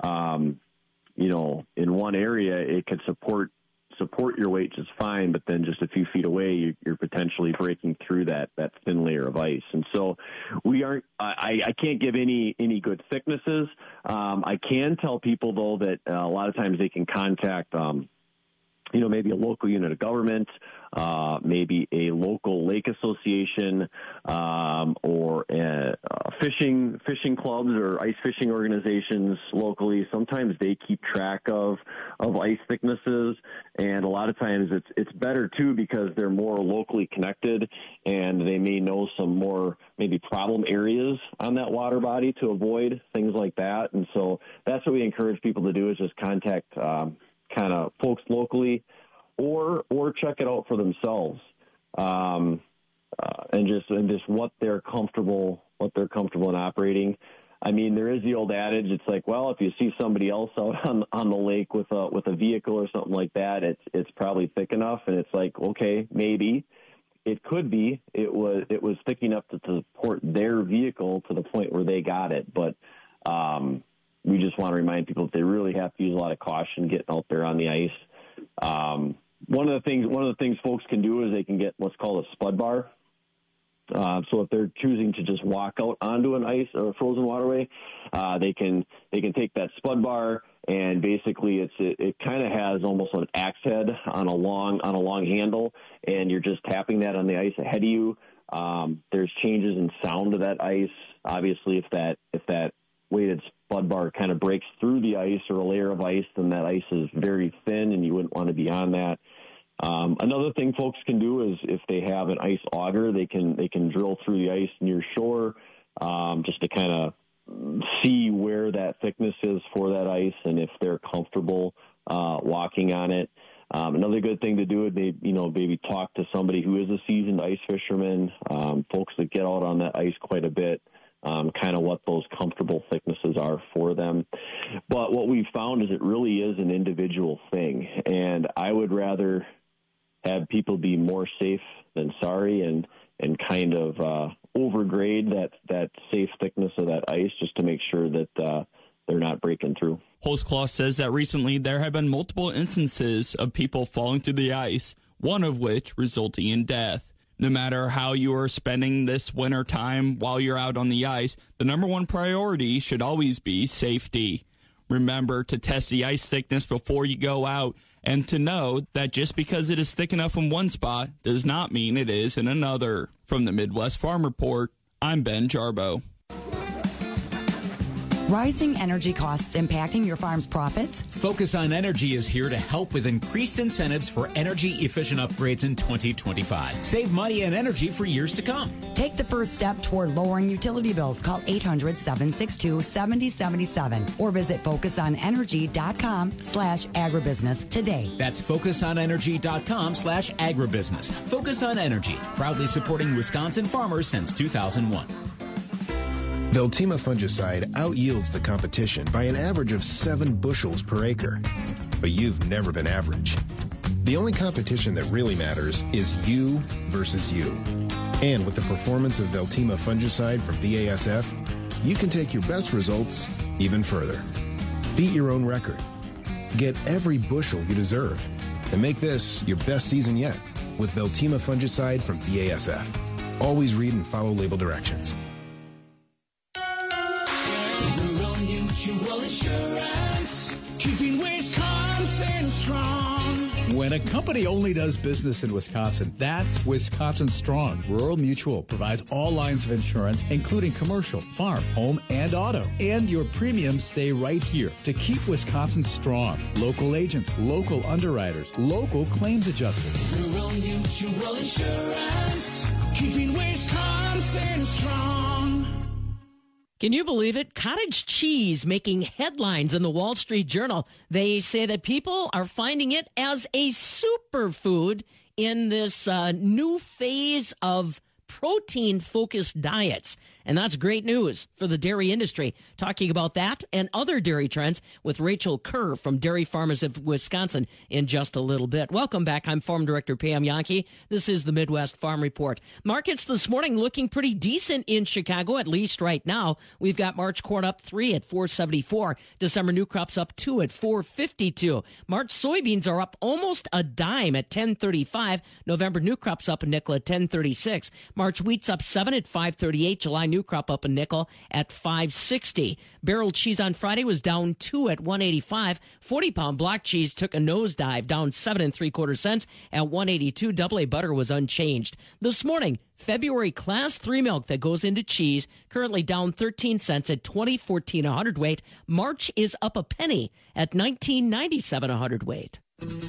in one area it could support your weight just fine, but then just a few feet away, you're potentially breaking through that thin layer of ice. And so I can't give any good thicknesses. I can tell people, though, that a lot of times they can contact maybe a local unit of government, maybe a local lake association, or fishing clubs or ice fishing organizations locally. Sometimes they keep track of ice thicknesses, and a lot of times it's better too because they're more locally connected and they may know some more maybe problem areas on that water body to avoid, things like that. And so that's what we encourage people to do, is just contact kind of folks locally, or check it out for themselves, and just what they're comfortable in operating. I mean, there is the old adage. It's like, well, if you see somebody else out on the lake with a vehicle or something like that, it's probably thick enough. And it's like, okay, maybe it could be. It was thick enough to support their vehicle to the point where they got it, but. We just want to remind people that they really have to use a lot of caution getting out there on the ice. One of the things folks can do is they can get what's called a spud bar. So if they're choosing to just walk out onto an ice or a frozen waterway, they can take that spud bar, and basically it kind of has almost an axe head on a long handle, and you're just tapping that on the ice ahead of you. There's changes in sound to that ice. Obviously, if that weighted spud bar kind of breaks through the ice or a layer of ice, then that ice is very thin and you wouldn't want to be on that. Another thing folks can do is if they have an ice auger, they can drill through the ice near shore, just to kind of see where that thickness is for that ice and if they're comfortable walking on it. Another good thing to do would be, maybe talk to somebody who is a seasoned ice fisherman, folks that get out on that ice quite a bit. Kind of what those comfortable thicknesses are for them. But what we've found is it really is an individual thing. And I would rather have people be more safe than sorry and kind of overgrade that safe thickness of that ice just to make sure that they're not breaking through. Holzclaw says that recently there have been multiple instances of people falling through the ice, one of which resulting in death. No matter how you are spending this winter time while you're out on the ice, the number one priority should always be safety. Remember to test the ice thickness before you go out, and to know that just because it is thick enough in one spot does not mean it is in another. From the Midwest Farm Report, I'm Ben Jarbo. Rising energy costs impacting your farm's profits? Focus on Energy is here to help with increased incentives for energy-efficient upgrades in 2025. Save money and energy for years to come. Take the first step toward lowering utility bills. Call 800-762-7077 or visit focusonenergy.com/agribusiness today. That's focusonenergy.com/agribusiness. Focus on Energy, proudly supporting Wisconsin farmers since 2001. Veltima fungicide out-yields the competition by an average of 7 bushels per acre. But you've never been average. The only competition that really matters is you versus you. And with the performance of Veltima fungicide from BASF, you can take your best results even further. Beat your own record. Get every bushel you deserve. And make this your best season yet with Veltima fungicide from BASF. Always read and follow label directions. Rural Mutual Insurance, keeping Wisconsin strong. When a company only does business in Wisconsin, that's Wisconsin Strong. Rural Mutual provides all lines of insurance, including commercial, farm, home, and auto. And your premiums stay right here to keep Wisconsin strong. Local agents, local underwriters, local claims adjusters. Rural Mutual Insurance, keeping Wisconsin strong. Can you believe it? Cottage cheese making headlines in the Wall Street Journal. They say that people are finding it as a superfood in this new phase of protein-focused diets. And that's great news for the dairy industry. Talking about that and other dairy trends with Rachel Kerr from Dairy Farmers of Wisconsin in just a little bit. Welcome back. I'm Farm Director Pam Yankee. This is the Midwest Farm Report. Markets this morning looking pretty decent in Chicago, at least right now. We've got March corn up 3 at $4.74. December new crops up 2 at $4.52. March soybeans are up almost a dime at $10.35. November new crops up a nickel at $10.36. March wheat's up 7 at $5.38. July new crop up a nickel at $5.60. Barrel cheese on Friday was down 2 at $1.85. 40-pound block cheese took a nosedive, down 7 3/4 cents at $1.82. Double A butter was unchanged. This morning, February Class 3 milk that goes into cheese, currently down 13 cents at $20.14 a hundredweight. March is up a penny at $19.97 a hundredweight.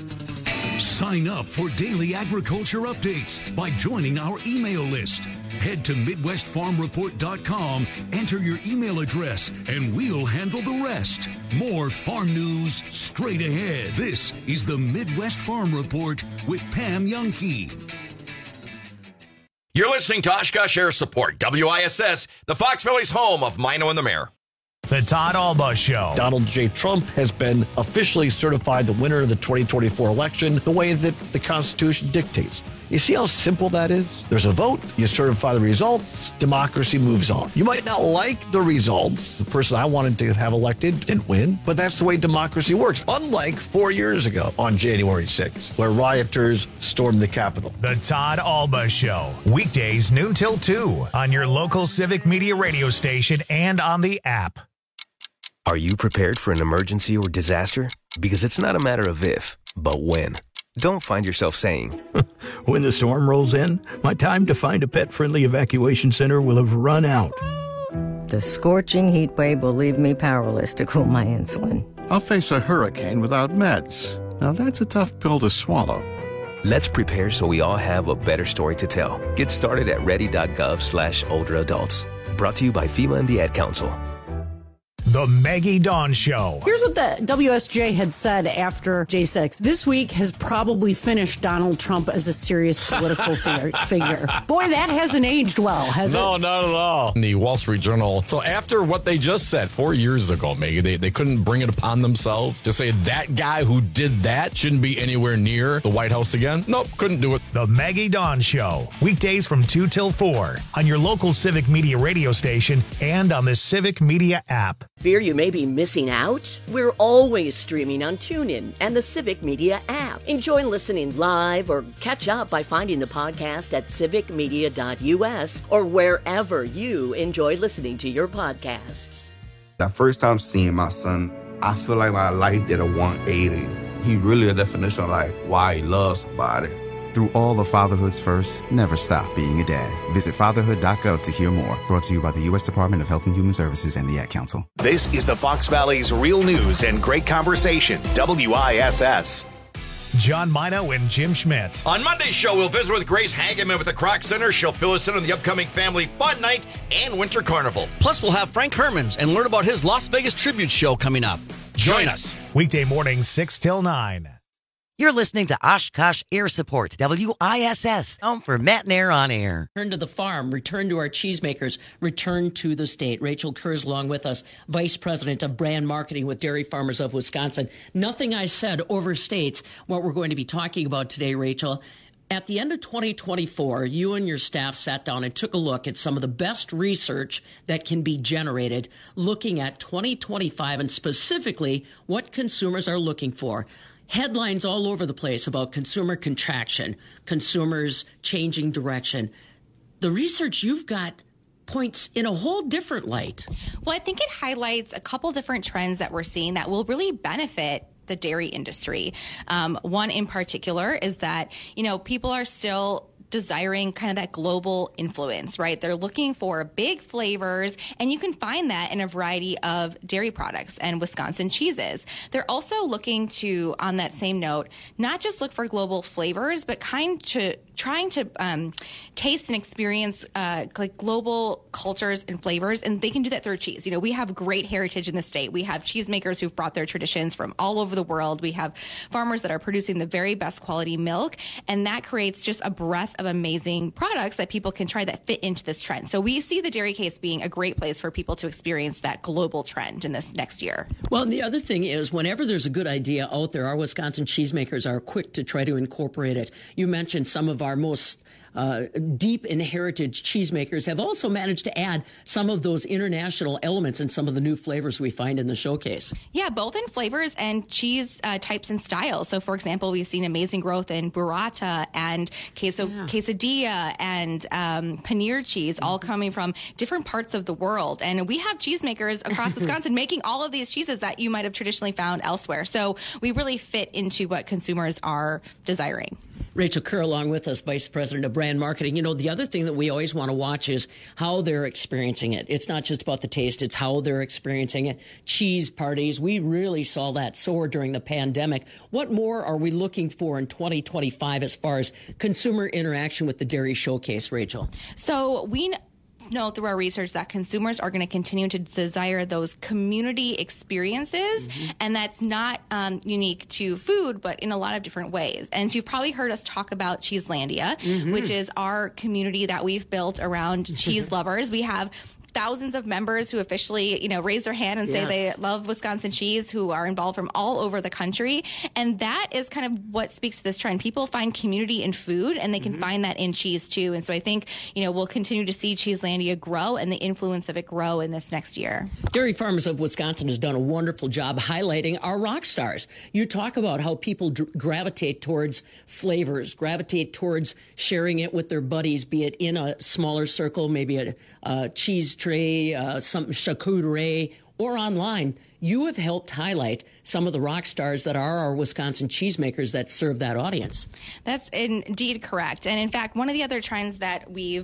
Sign up for daily agriculture updates by joining our email list. Head to MidwestFarmReport.com, enter your email address, and we'll handle the rest. More farm news straight ahead. This is the Midwest Farm Report with Pam Youngkey. You're listening to Oshkosh Air Support, WISS, the Fox Valley's home of Mino and the Mayor. The Todd Alba Show. Donald J. Trump has been officially certified the winner of the 2024 election the way that the Constitution dictates. You see how simple that is? There's a vote, you certify the results, democracy moves on. You might not like the results. The person I wanted to have elected didn't win, but that's the way democracy works. Unlike 4 years ago on January 6th, where rioters stormed the Capitol. The Todd Alba Show. Weekdays noon till 2 on your local Civic Media radio station and on the app. Are you prepared for an emergency or disaster? Because it's not a matter of if, but when. Don't find yourself saying, when the storm rolls in, my time to find a pet-friendly evacuation center will have run out. The scorching heat wave will leave me powerless to cool my insulin. I'll face a hurricane without meds. Now that's a tough pill to swallow. Let's prepare so we all have a better story to tell. Get started at ready.gov/older adults. Brought to you by FEMA and the Ad Council. The Maggie Dawn Show. Here's what the WSJ had said after J6. This week has probably finished Donald Trump as a serious political figure. Boy, that hasn't aged well, has it? No, not at all. In the Wall Street Journal. So after what they just said 4 years ago, Maggie, they couldn't bring it upon themselves to say that guy who did that shouldn't be anywhere near the White House again. Nope, couldn't do it. The Maggie Dawn Show. Weekdays from 2 till 4 on your local Civic Media radio station and on the Civic Media app. Fear you may be missing out? We're always streaming on TuneIn and the Civic Media app. Enjoy listening live or catch up by finding the podcast at civicmedia.us or wherever you enjoy listening to your podcasts. The first time seeing my son, I feel like my life did a 180. He really a definition of like why he loves somebody. Through all of fatherhood's first, never stop being a dad. Visit fatherhood.gov to hear more. Brought to you by the U.S. Department of Health and Human Services and the Ad Council. This is the Fox Valley's real news and great conversation, WISS. John Mino and Jim Schmidt. On Monday's show, we'll visit with Grace Hageman with the Kroc Center. She'll fill us in on the upcoming Family Fun Night and Winter Carnival. Plus, we'll have Frank Hermans and learn about his Las Vegas tribute show coming up. Join us. Weekday morning, 6 till 9. You're listening to Oshkosh Air Support, WISS, home for Matt and Air on air. Return to the farm, return to our cheesemakers, return to the state. Rachel Kurz along with us, Vice President of Brand Marketing with Dairy Farmers of Wisconsin. Nothing I said overstates what we're going to be talking about today, Rachel. At the end of 2024, you and your staff sat down and took a look at some of the best research that can be generated looking at 2025 and specifically what consumers are looking for. Headlines all over the place about consumer contraction, consumers changing direction. The research you've got points in a whole different light. Well, I think it highlights a couple different trends that we're seeing that will really benefit the dairy industry. One in particular is that, people are still desiring kind of that global influence, right? They're looking for big flavors, and you can find that in a variety of dairy products and Wisconsin cheeses. They're also looking to, on that same note, not just look for global flavors, but trying to taste and experience like global cultures and flavors, and they can do that through cheese. We have great heritage in the state. We have cheesemakers who've brought their traditions from all over the world. We have farmers that are producing the very best quality milk, and that creates just a breadth of amazing products that people can try that fit into this trend. So we see the dairy case being a great place for people to experience that global trend in this next year. Well, the other thing is whenever there's a good idea out there, our Wisconsin cheesemakers are quick to try to incorporate it. You mentioned some of our most deep in heritage cheesemakers have also managed to add some of those international elements and some of the new flavors we find in the showcase. Yeah, both in flavors and cheese types and styles. So, for example, we've seen amazing growth in burrata and quesadilla and paneer cheese, all coming from different parts of the world. And we have cheesemakers across Wisconsin making all of these cheeses that you might have traditionally found elsewhere. So we really fit into what consumers are desiring. Rachel Kerr along with us, Vice President of Brand Marketing. You know, the other thing that we always want to watch is how they're experiencing it. It's not just about the taste, it's how they're experiencing it. Cheese parties, we really saw that soar during the pandemic. What more are we looking for in 2025 as far as consumer interaction with the Dairy Showcase, Rachel? So we know through our research that consumers are going to continue to desire those community experiences, and that's not unique to food, but in a lot of different ways. And so you've probably heard us talk about Cheeselandia, which is our community that we've built around cheese lovers. We have thousands of members who officially, raise their hand and say they love Wisconsin cheese, who are involved from all over the country. And that is kind of what speaks to this trend. People find community in food, and they can find that in cheese too. And so I think, we'll continue to see Cheeselandia grow and the influence of it grow in this next year. Dairy Farmers of Wisconsin has done a wonderful job highlighting our rock stars. You talk about how people gravitate towards flavors, gravitate towards sharing it with their buddies, be it in a smaller circle, maybe a cheese tray, some charcuterie, or online. You have helped highlight some of the rock stars that are our Wisconsin cheesemakers that serve that audience. That's indeed correct. And in fact, one of the other trends that we've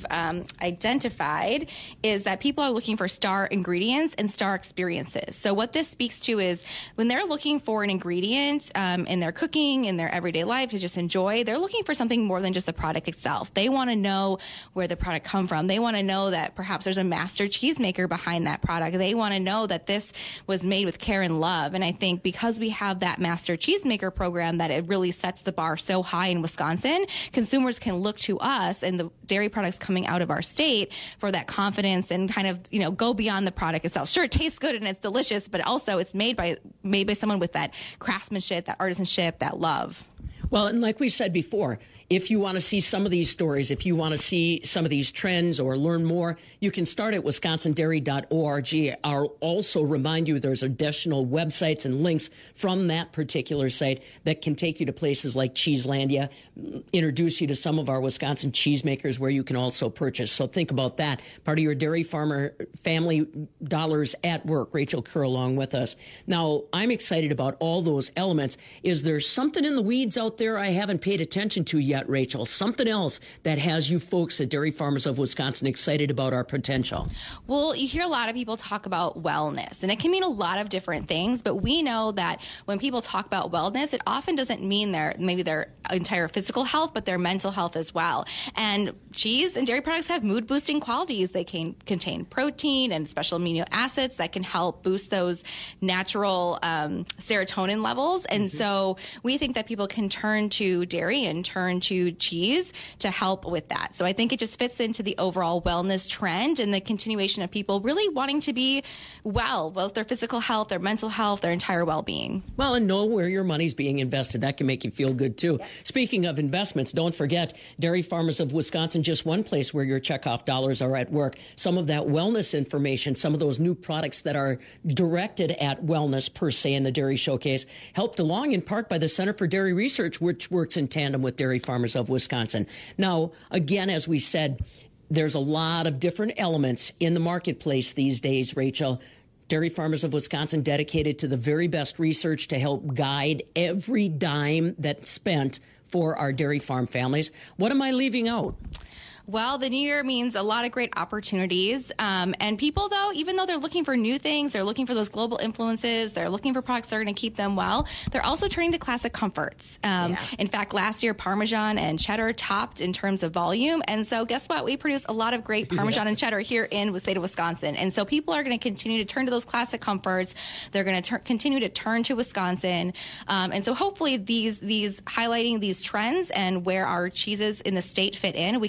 identified is that people are looking for star ingredients and star experiences. So what this speaks to is when they're looking for an ingredient in their cooking, in their everyday life to just enjoy, they're looking for something more than just the product itself. They want to know where the product come from. They want to know that perhaps there's a master cheesemaker behind that product. They want to know that this was made with care and love. And I think because we have that master cheesemaker program, that it really sets the bar so high in Wisconsin, consumers can look to us and the dairy products coming out of our state for that confidence and kind of, go beyond the product itself. Sure, it tastes good and it's delicious, but also it's made by someone with that craftsmanship, that artisanship, that love. Well, and like we said before, if you want to see some of these stories, if you want to see some of these trends or learn more, you can start at wisconsindairy.org. I'll also remind you there's additional websites and links from that particular site that can take you to places like Cheeselandia, introduce you to some of our Wisconsin cheesemakers where you can also purchase. So think about that. Part of your dairy farmer family dollars at work. Rachel Kerr along with us. Now, I'm excited about all those elements. Is there something in the weeds out there I haven't paid attention to yet, Rachel? Something else that has you folks at Dairy Farmers of Wisconsin excited about our potential? Well, you hear a lot of people talk about wellness, and it can mean a lot of different things, but we know that when people talk about wellness, it often doesn't mean their entire physical health, but their mental health as well. And cheese and dairy products have mood boosting qualities. They can contain protein and special amino acids that can help boost those natural serotonin levels. And so we think that people can turn to dairy and turn to cheese to help with that. So I think it just fits into the overall wellness trend and the continuation of people really wanting to be well, both their physical health, their mental health, their entire well-being. Well, and know where your money's being invested. That can make you feel good, too. Yes. Speaking of investments, don't forget Dairy Farmers of Wisconsin, just one place where your checkoff dollars are at work. Some of that wellness information, some of those new products that are directed at wellness, per se, in the Dairy Showcase, helped along in part by the Center for Dairy Research, which works in tandem with Dairy Farmers of Wisconsin. Now, again, as we said, there's a lot of different elements in the marketplace these days, Rachel. Dairy Farmers of Wisconsin dedicated to the very best research to help guide every dime that's spent for our dairy farm families. What am I leaving out? Well, the new year means a lot of great opportunities. And people, though, even though they're looking for new things, they're looking for those global influences, they're looking for products that are going to keep them well, they're also turning to classic comforts. In fact, last year, Parmesan and cheddar topped in terms of volume. And so guess what? We produce a lot of great Parmesan and cheddar here in the state of Wisconsin. And so people are going to continue to turn to those classic comforts. They're going to continue to turn to Wisconsin. And so hopefully these highlighting these trends and where our cheeses in the state fit in, we can help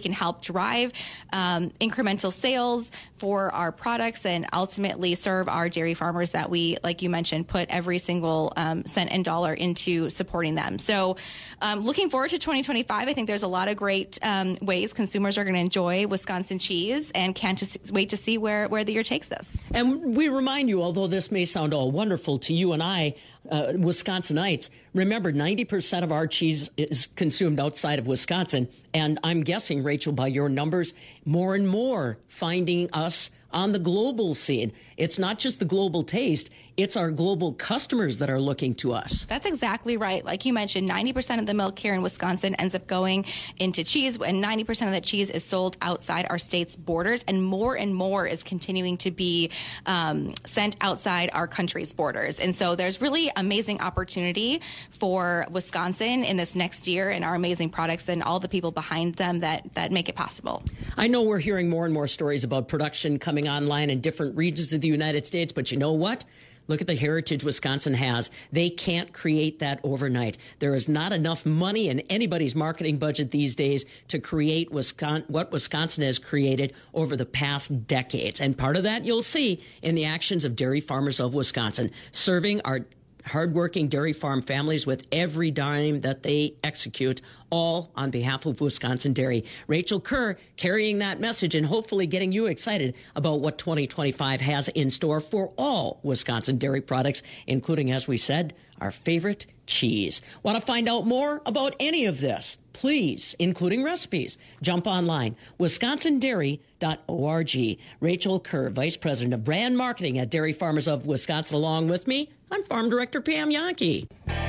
drive incremental sales for our products and ultimately serve our dairy farmers that we, like you mentioned, put every single cent and dollar into supporting them. So looking forward to 2025, I think there's a lot of great ways consumers are going to enjoy Wisconsin cheese and can't just wait to see where the year takes us. And we remind you, although this may sound all wonderful to you and I, Wisconsinites, remember 90% of our cheese is consumed outside of Wisconsin. And I'm guessing, Rachel, by your numbers, more and more finding us on the global scene. It's not just the global taste, it's our global customers that are looking to us. That's exactly right. Like you mentioned, 90% of the milk here in Wisconsin ends up going into cheese, and 90% of that cheese is sold outside our state's borders, and more is continuing to be sent outside our country's borders. And so there's really amazing opportunity for Wisconsin in this next year and our amazing products and all the people behind them that make it possible. I know we're hearing more and more stories about production coming online in different regions of the United States, but you know what? Look at the heritage Wisconsin has. They can't create that overnight. There is not enough money in anybody's marketing budget these days to create what Wisconsin has created over the past decades. And part of that you'll see in the actions of Dairy Farmers of Wisconsin, serving our hardworking dairy farm families with every dime that they execute, all on behalf of Wisconsin Dairy. Rachel Kerr carrying that message and hopefully getting you excited about what 2025 has in store for all Wisconsin dairy products, including, as we said, our favorite cheese. Want to find out more about any of this? Please, including recipes, jump online, wisconsindairy.org. Rachel Kerr, Vice President of Brand Marketing at Dairy Farmers of Wisconsin, along with me. I'm Farm Director Pam Yankee.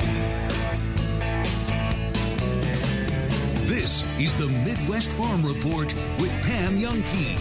This is the Midwest Farm Report with Pam Yankee.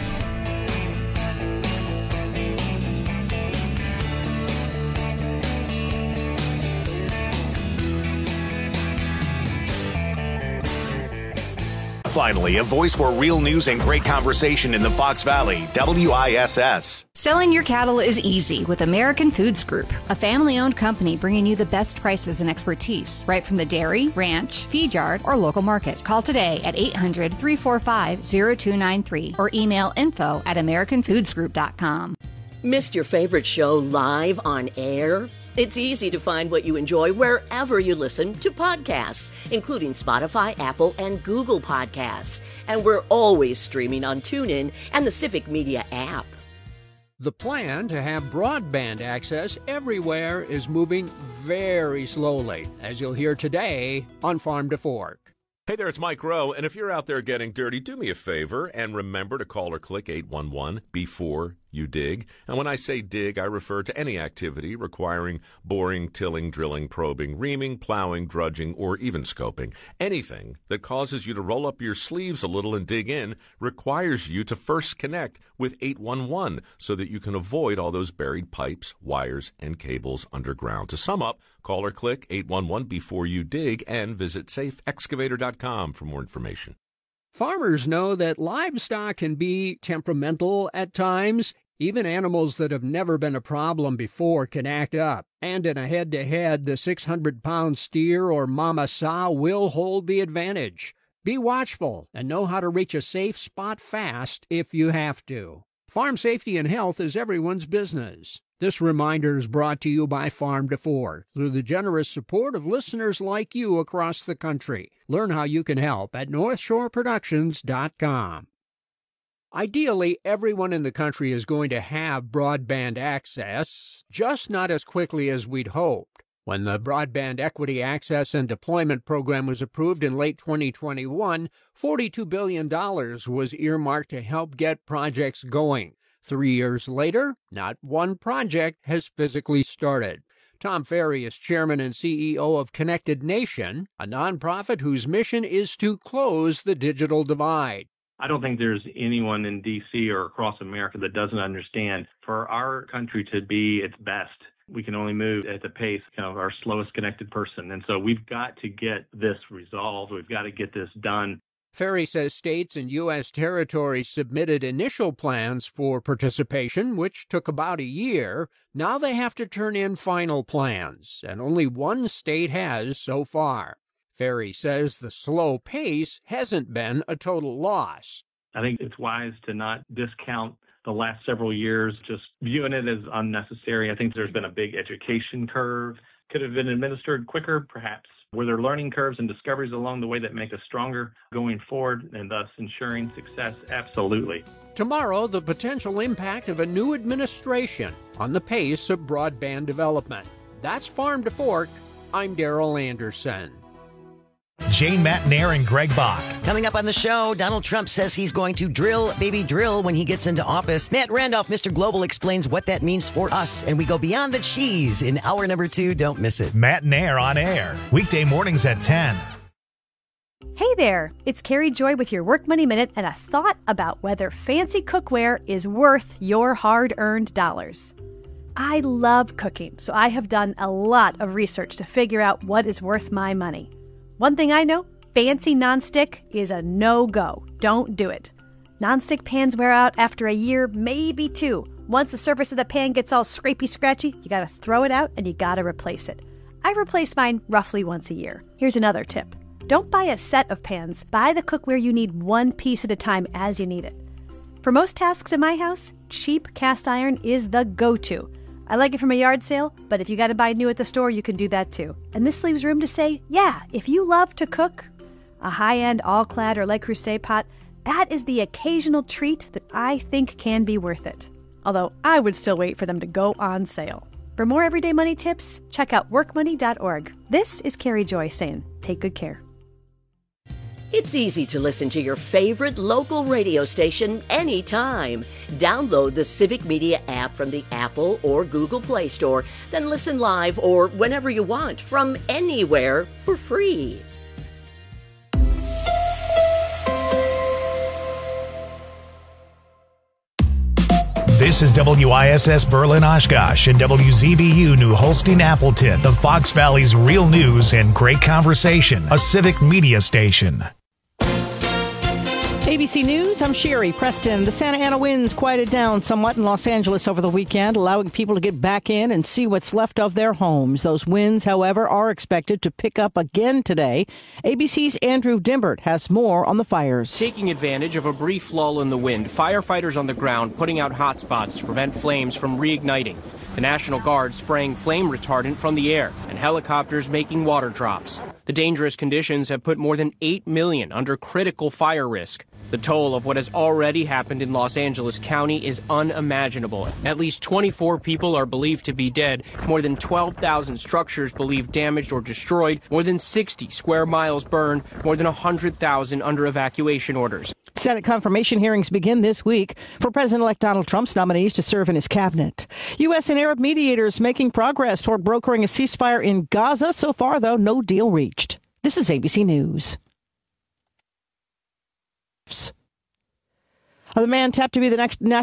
Finally, a voice for real news and great conversation in the Fox Valley, WISS. Selling your cattle is easy with American Foods Group, a family-owned company bringing you the best prices and expertise, right from the dairy, ranch, feed yard, or local market. Call today at 800-345-0293 or email info@americanfoodsgroup.com. Missed your favorite show live on air? It's easy to find what you enjoy wherever you listen to podcasts, including Spotify, Apple, and Google Podcasts. And we're always streaming on TuneIn and the Civic Media app. The plan to have broadband access everywhere is moving very slowly, as you'll hear today on Farm to Fork. Hey there, it's Mike Rowe, and if you're out there getting dirty, do me a favor and remember to call or click 811 before you dig. And when I say dig, I refer to any activity requiring boring, tilling, drilling, probing, reaming, plowing, drudging, or even scoping. Anything that causes you to roll up your sleeves a little and dig in requires you to first connect with 811 so that you can avoid all those buried pipes, wires, and cables underground. To sum up, call or click 811 before you dig and visit safeexcavator.com for more information. Farmers know that livestock can be temperamental at times. Even animals that have never been a problem before can act up. And in a head-to-head, the 600-pound steer or mama sow will hold the advantage. Be watchful and know how to reach a safe spot fast if you have to. Farm safety and health is everyone's business. This reminder is brought to you by Farm to Fork through the generous support of listeners like you across the country. Learn how you can help at NorthshoreProductions.com. Ideally, everyone in the country is going to have broadband access, just not as quickly as we'd hoped. When the Broadband Equity Access and Deployment Program was approved in late 2021, $42 billion was earmarked to help get projects going. 3 years later, not one project has physically started. Tom Ferry is chairman and CEO of Connected Nation, a nonprofit whose mission is to close the digital divide. I don't think there's anyone in D.C. or across America that doesn't understand for our country to be its best, we can only move at the pace of our slowest connected person. And so we've got to get this resolved. We've got to get this done. Ferry says states and U.S. territories submitted initial plans for participation, which took about a year. Now they have to turn in final plans, and only one state has so far. Ferry says the slow pace hasn't been a total loss. I think it's wise to not discount the last several years, just viewing it as unnecessary. I think there's been a big education curve. Could have been administered quicker, perhaps. Were there learning curves and discoveries along the way that make us stronger going forward and thus ensuring success? Absolutely. Tomorrow, the potential impact of a new administration on the pace of broadband development. That's Farm to Fork. I'm Daryl Anderson. Jane Matnair and Greg Bach. Coming up on the show, Donald Trump says he's going to drill, baby drill, when he gets into office. Matt Randolph, Mr. Global, explains what that means for us, and we go beyond the cheese in hour number 2. Don't miss it. Matnair on air, weekday mornings at 10. Hey there, it's Carrie Joy with your Work Money Minute and a thought about whether fancy cookware is worth your hard-earned dollars. I love cooking, so I have done a lot of research to figure out what is worth my money. One thing I know, fancy nonstick is a no-go. Don't do it. Nonstick pans wear out after a year, maybe 2. Once the surface of the pan gets all scrapey-scratchy, you gotta throw it out and you gotta replace it. I replace mine roughly once a year. Here's another tip. Don't buy a set of pans. Buy the cookware you need one piece at a time as you need it. For most tasks in my house, cheap cast iron is the go-to. I like it from a yard sale, but if you gotta buy new at the store, you can do that too. And this leaves room to say, yeah, if you love to cook, a high-end all-clad or Le Creuset pot, that is the occasional treat that I think can be worth it. Although I would still wait for them to go on sale. For more everyday money tips, check out workmoney.org. This is Carrie Joy saying, take good care. It's easy to listen to your favorite local radio station anytime. Download the Civic Media app from the Apple or Google Play Store, then listen live or whenever you want from anywhere for free. This is WISS Berlin Oshkosh and WZBU New Holstein Appleton, the Fox Valley's real news and great conversation, a civic media station. ABC News, I'm Sherry Preston. The Santa Ana winds quieted down somewhat in Los Angeles over the weekend, allowing people to get back in and see what's left of their homes. Those winds, however, are expected to pick up again today. ABC's Andrew Dimbert has more on the fires. Taking advantage of a brief lull in the wind, firefighters on the ground putting out hot spots to prevent flames from reigniting. The National Guard spraying flame retardant from the air and helicopters making water drops. The dangerous conditions have put more than 8 million under critical fire risk. The toll of what has already happened in Los Angeles County is unimaginable. At least 24 people are believed to be dead, more than 12,000 structures believed damaged or destroyed, more than 60 square miles burned, more than 100,000 under evacuation orders. Senate confirmation hearings begin this week for President-elect Donald Trump's nominees to serve in his cabinet. U.S. and Arab mediators making progress toward brokering a ceasefire in Gaza. So far, though, no deal reached. This is ABC News. The man tapped to be the next national